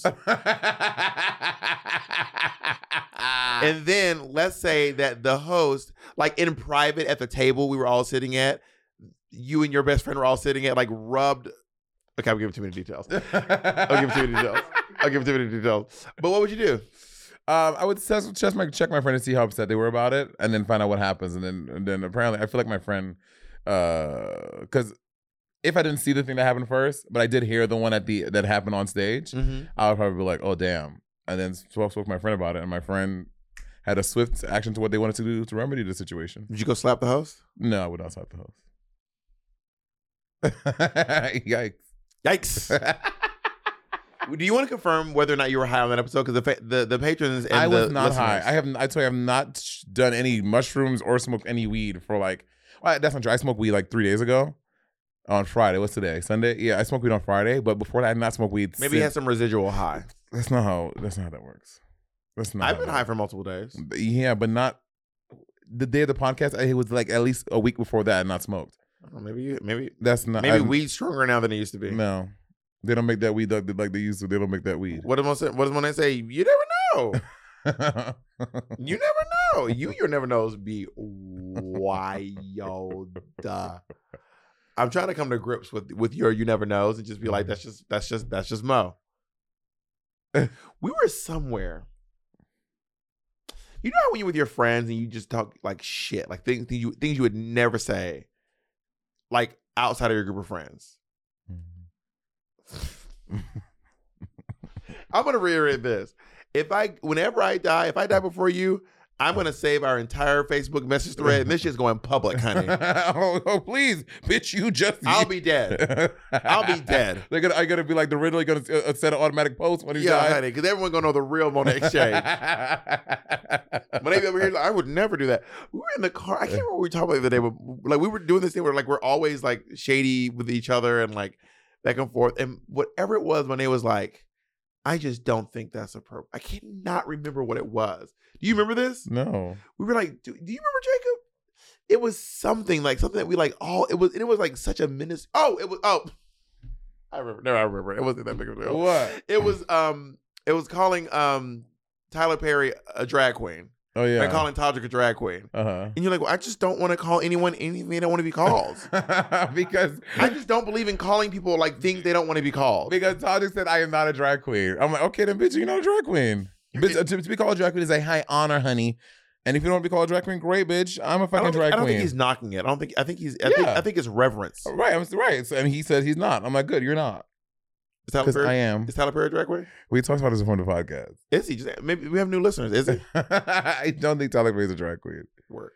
And then let's say that the host, like in private at the table we were all sitting at, you and your best friend were all sitting at, like rubbed. Okay, I'm giving too many details. I'll give too many details. But what would you do? I would check my friend and see how upset they were about it, and then find out what happens. And then apparently, I feel like my friend, because if I didn't see the thing that happened first, but I did hear the one that happened on stage, I would probably be like, "Oh damn!" And then spoke to my friend about it, and my friend had a swift action to what they wanted to do to remedy the situation. Did you go slap the host? No, I would not slap the host. Yikes! Do you want to confirm whether or not you were high on that episode? Because the patrons and I was the not listeners. high. I have not done any mushrooms or smoked any weed for like. Well, that's not true. I smoked weed like 3 days ago. On Friday. What's today? Sunday? Yeah, I smoked weed on Friday, but before that I did not smoke weed. Maybe he had some residual high. That's not how that works. That's not. I've been high for multiple days. Yeah, but not the day of the podcast. It was like at least a week before that I not smoked. Maybe That's not. maybe weed's stronger now than it used to be. No, they don't make that weed like they used to. They don't make that weed. What does one say? You never know. You never know. Your never knows be wild. I'm trying to come to grips with your you never knows and just be like, that's just Mo. We were somewhere. You know how when you're with your friends and you just talk like shit, like things you would never say, like outside of your group of friends. I'm gonna reiterate this. Whenever I die, if I die before you, I'm gonna save our entire Facebook message thread, and this shit's going public, honey. oh, please, bitch! I'll be dead. I'll be dead. I gotta be like the Riddler. Gonna set an automatic post when he dies. Honey, because everyone's gonna know the real Monet Exchange. When they be over here, like, I would never do that. We were in the car. I can't remember what we were talking about the other day, but like we were doing this thing where like we're always like shady with each other and like back and forth. And whatever it was, Monet was like, I just don't think that's appropriate. I cannot remember what it was. Do you remember this? No. We were like, do you remember Jacob? It was something that we like all, it was like such a menace. I remember. No, I remember. It wasn't that big of a deal. What? It was calling Tyler Perry a drag queen. Oh yeah. And calling Todrick a drag queen. Uh-huh. And you're like, well, I just don't want to call anyone anything they don't want to be called. Because I just don't believe in calling people like things they don't want to be called. Because Todrick said I am not a drag queen. I'm like, okay then bitch, you're not a drag queen. Bitch, to be called a drag queen is a high honor, honey. And if you don't want to be called a drag queen, great, bitch. I'm a fucking drag queen. I don't think he's knocking it. I think it's reverence. Right, right. So, and he said he's not. I'm like, good, you're not. Because I am. Is Tyler Perry a drag queen? We talked about this on the podcast. Is he? Just maybe we have new listeners. Is he? I don't think Tyler Perry's a drag queen. Work.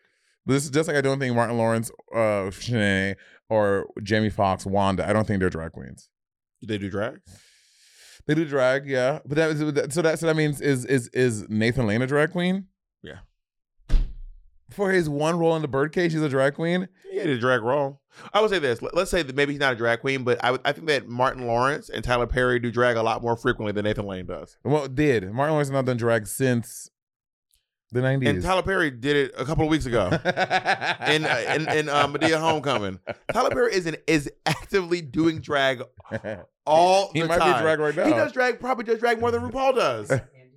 This is just like I don't think Martin Lawrence, Shanae, or Jamie Foxx, Wanda. I don't think they're drag queens. Do they do drag? They do drag, yeah. But that means is Nathan Lane a drag queen? Yeah. For his one role in the Birdcage, he's a drag queen. He did a drag role. I would say this. Let's say that maybe he's not a drag queen, but I think that Martin Lawrence and Tyler Perry do drag a lot more frequently than Nathan Lane does. Well, Martin Lawrence has not done drag since the 90s. And Tyler Perry did it a couple of weeks ago in Medea Homecoming. Tyler Perry is actively doing drag all He the might time. be drag right now. He does drag, probably does drag more than RuPaul does.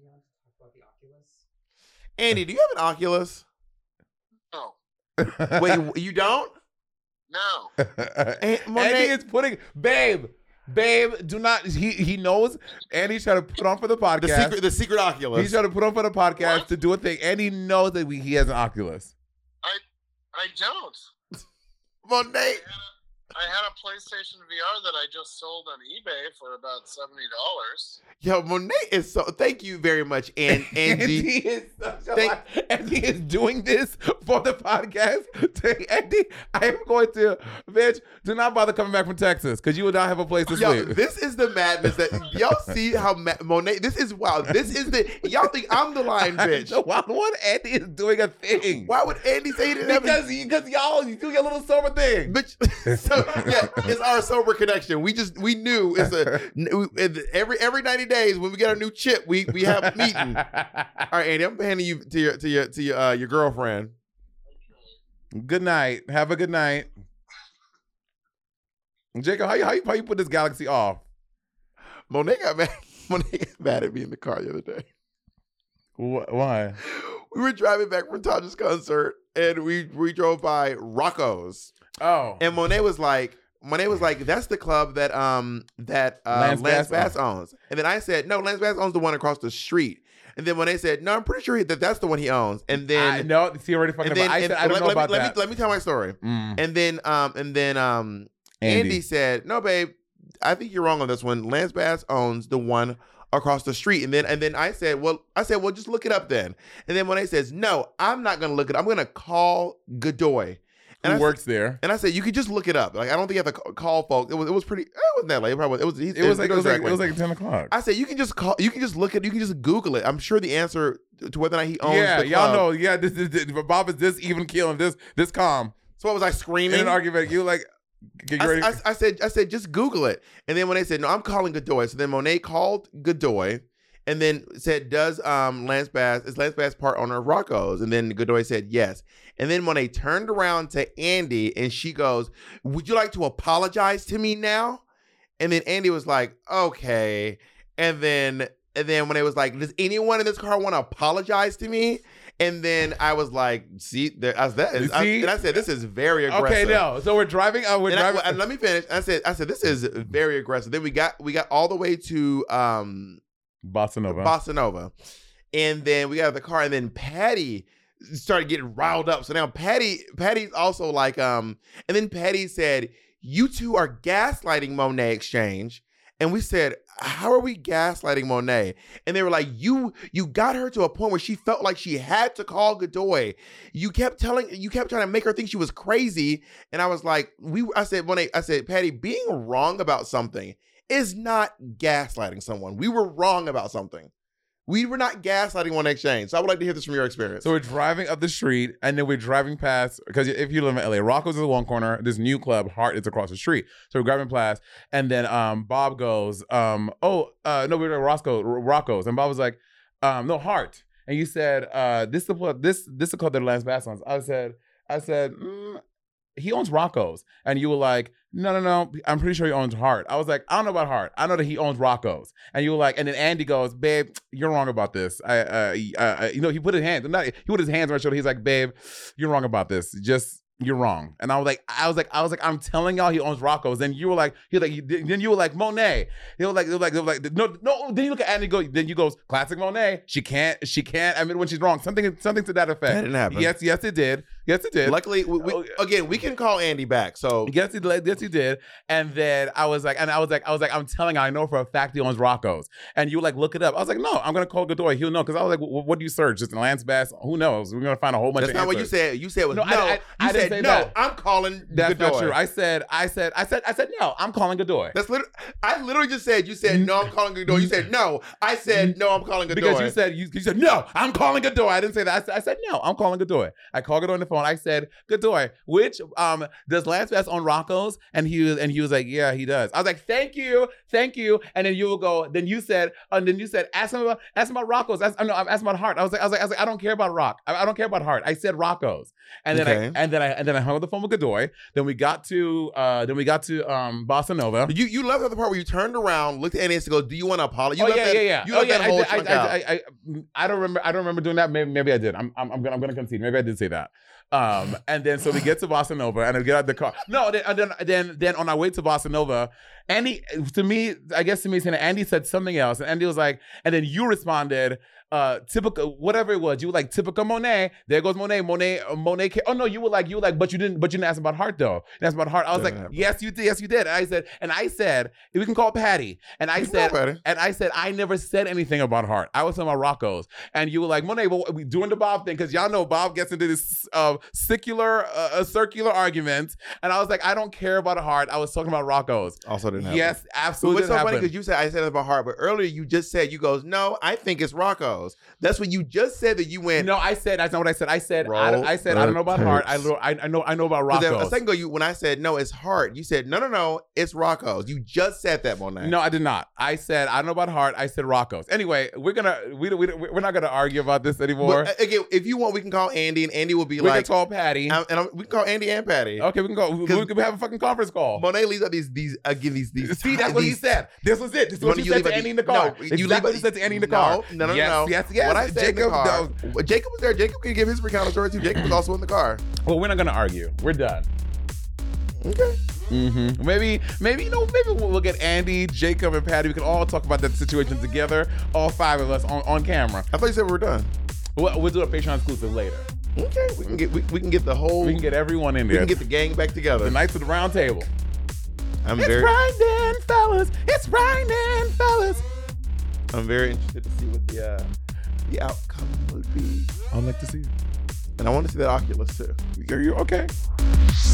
Andy, do you have an Oculus? No. Wait, you don't? No. Andy is putting, babe, do not. He knows. Andy's trying to put on for the podcast. The secret Oculus. He's trying to put on for the podcast What? to do a thing. Andy knows that he has an Oculus. I don't. Monet. I had a PlayStation VR that I just sold on eBay for about $70. Yo, Monet is so. Thank you very much, Andy. Andy is doing this for the podcast. Andy, I am going to, bitch, do not bother coming back from Texas because you will not have a place to Yo, sleep. this is the madness that y'all see how Monet. This is wild. This is the y'all think I'm the lying bitch. The wild one, Andy is doing a thing. Why would Andy say he didn't have Because y'all, you do your little sober thing. Bitch, so, yeah, it's our sober connection. We knew every 90 days when we get our new chip, we have a meeting. All right, Andy, I'm handing you to your girlfriend. Good night. Have a good night. Jacob, how you put this galaxy off? Monet got mad at me in the car the other day. Why? We were driving back from Tasha's concert, and we drove by Rocco's. Oh, And Monet was like, that's the club that Lance Bass owns. And then I said, no, Lance Bass owns the one across the street. And then Monet said, no, I'm pretty sure that's the one he owns. And then no, see, already fucking. I said I don't know about that. Let me tell my story. Mm. And then Andy said, no, babe, I think you're wrong on this one. Lance Bass owns the one across the street. And then I said, well, just look it up then. And then Monet says, no, I'm not gonna look it up. I'm gonna call Godoy. Who works there? And I said, you could just look it up. Like, I don't think you have to call folks. It was pretty. It wasn't that late. It was like 10 o'clock. I said, you can just call. You can just look at. You can just Google it. I'm sure the answer to whether or not he owns. Yeah, the y'all club. know. Yeah, this Bob is this even keel and this calm. So what was I screaming? In an argument, you like. Get ready. I said, just Google it. And then when they said, no, I'm calling Godoy. So then Monet called Godoy, and then said, is Lance Bass part owner of Rocco's? And then Godoy said yes. And then Monet turned around to Andy and she goes, would you like to apologize to me now? And then Andy was like, okay. And then Monet was like, does anyone in this car want to apologize to me? And then I was like, and I said, this is very aggressive. Okay, no. So we're driving. And let me finish. I said, this is very aggressive. Then we got all the way to Bossa Nova. And then we got out of the car, and then Patty started getting riled up. So now Patty's also like, and then Patty said, you two are gaslighting Monet X Change. And we said, how are we gaslighting Monet? And they were like, you got her to a point where she felt like she had to call Godoy. You kept trying to make her think she was crazy. And I was like, I said, Patty, being wrong about something is not gaslighting someone. We were wrong about something. We were not gaslighting One Exchange. So I would like to hear this from your experience. So we're driving up the street, and then we're driving past, because if you live in LA, Rocco's is one corner, this new club, Heart, is across the street. So we're driving past, and then Bob goes, no, we're at Rocco's. And Bob was like, no, Heart. And you said, this is the club that Lance Bass owns. I said, he owns Rocco's. And you were like, no, I'm pretty sure he owns Heart. I was like, I don't know about Heart. I know that he owns Rocco's. And you were like, and then Andy goes, babe, you're wrong about this. He put his hands on my shoulder. He's like, babe, you're wrong about this. You're wrong. And I was like, I'm telling y'all he owns Rocco's. Then you were like, then you were like, Monet. They were like, no. Then you look at Andy and go, then you goes, classic Monet. She can't admit when she's wrong. Something to that effect. That didn't happen. Yes, it did. Yes, he did. Luckily, again, we can call Andy back. So Yes, he did. And then I was like, I'm telling you, I know for a fact he owns Rocco's. And you like look it up. I was like, no, I'm gonna call Godoy. He'll know. Because I was like, what do you search? Just Lance Bass? Who knows? We're gonna find a whole bunch that's of not answers. what you said. You said was no. I you didn't said say no. that. I'm calling That's Godoy. not true. I said no. I'm calling Godoy. That's literally. I literally just said. You said no. I'm calling Godoy. You said no. I said no. I'm calling Godoy. Because you said no. I'm calling Godoy. I didn't say that. I said no. I'm calling Godoy. I called Godoy on the phone. I said, Godoy, which does Lance Bass own Rocco's? And he was like, yeah, he does. I was like, thank you. And then you will go. Then you said, ask him about Rocco's. I'm asking about Heart. I was like, I don't care about Rock. I don't care about Heart. I said Rocco's. And then I hung up the phone with Godoy. Then we got to Bossa Nova. You left the part where you turned around, looked at Andy and go, "Do you want to apologize?" Yeah. You left that whole chunk out. I don't remember doing that. Maybe I did. I'm gonna concede. Maybe I did say that. And then so we get to Bossa Nova and we get out of the car. No, then on our way to Bossa Nova, Andy, to me, Andy said something else, and Andy was like, and then you responded, typical, whatever it was. You were like, typical Monet. There goes Monet. Oh no, you were like, but you didn't ask about Heart though. You asked about Heart. I was like, yes, you did. And I said, we can call Patty. And I said, I never said anything about Heart. I was talking about Rocco's. And you were like, Monet, well, we doing the Bob thing because y'all know Bob gets into this circular argument. And I was like, I don't care about Heart. I was talking about Rocco's. Also didn't happen. Yes, absolutely. But what's so funny because you said I said it about Heart, but earlier you just said no, I think it's Rocco's. That's what you just said that you went. No, I said that's not what I said. I said I don't know about Heart. I know about Rocco's. A second ago, when I said no, it's Heart. You said no, it's Rocco's. You just said that, Monet. No, I did not. I said I don't know about Heart. I said Rocco's. Anyway, we're not gonna argue about this anymore. But, again, if you want, we can call Andy, and Andy will be we like, can call Patty, we can call Andy and Patty. Okay, we can go. We can have a fucking conference call. Monet leaves out these. See, that's what he said. This was it. This is what you said to Andy in the car. No, you leave what he said to Andy in the car. No. Yes. What I said Jacob, Jacob was there. Jacob can give his recount of story too. Jacob was also in the car. Well, we're not gonna argue. We're done. Okay. Mm-hmm. Maybe we'll get Andy, Jacob, and Patty. We can all talk about that situation together. All five of us on camera. I thought you said we were done. We'll do a Patreon exclusive later. Okay. We can get the whole. We can get everyone in there. We can get the gang back together. The Knights of the Round Table. It's grinding, fellas. It's grinding, fellas. I'm very interested to see what the outcome will be. I'd like to see it. And I want to see that Oculus too. Are you okay?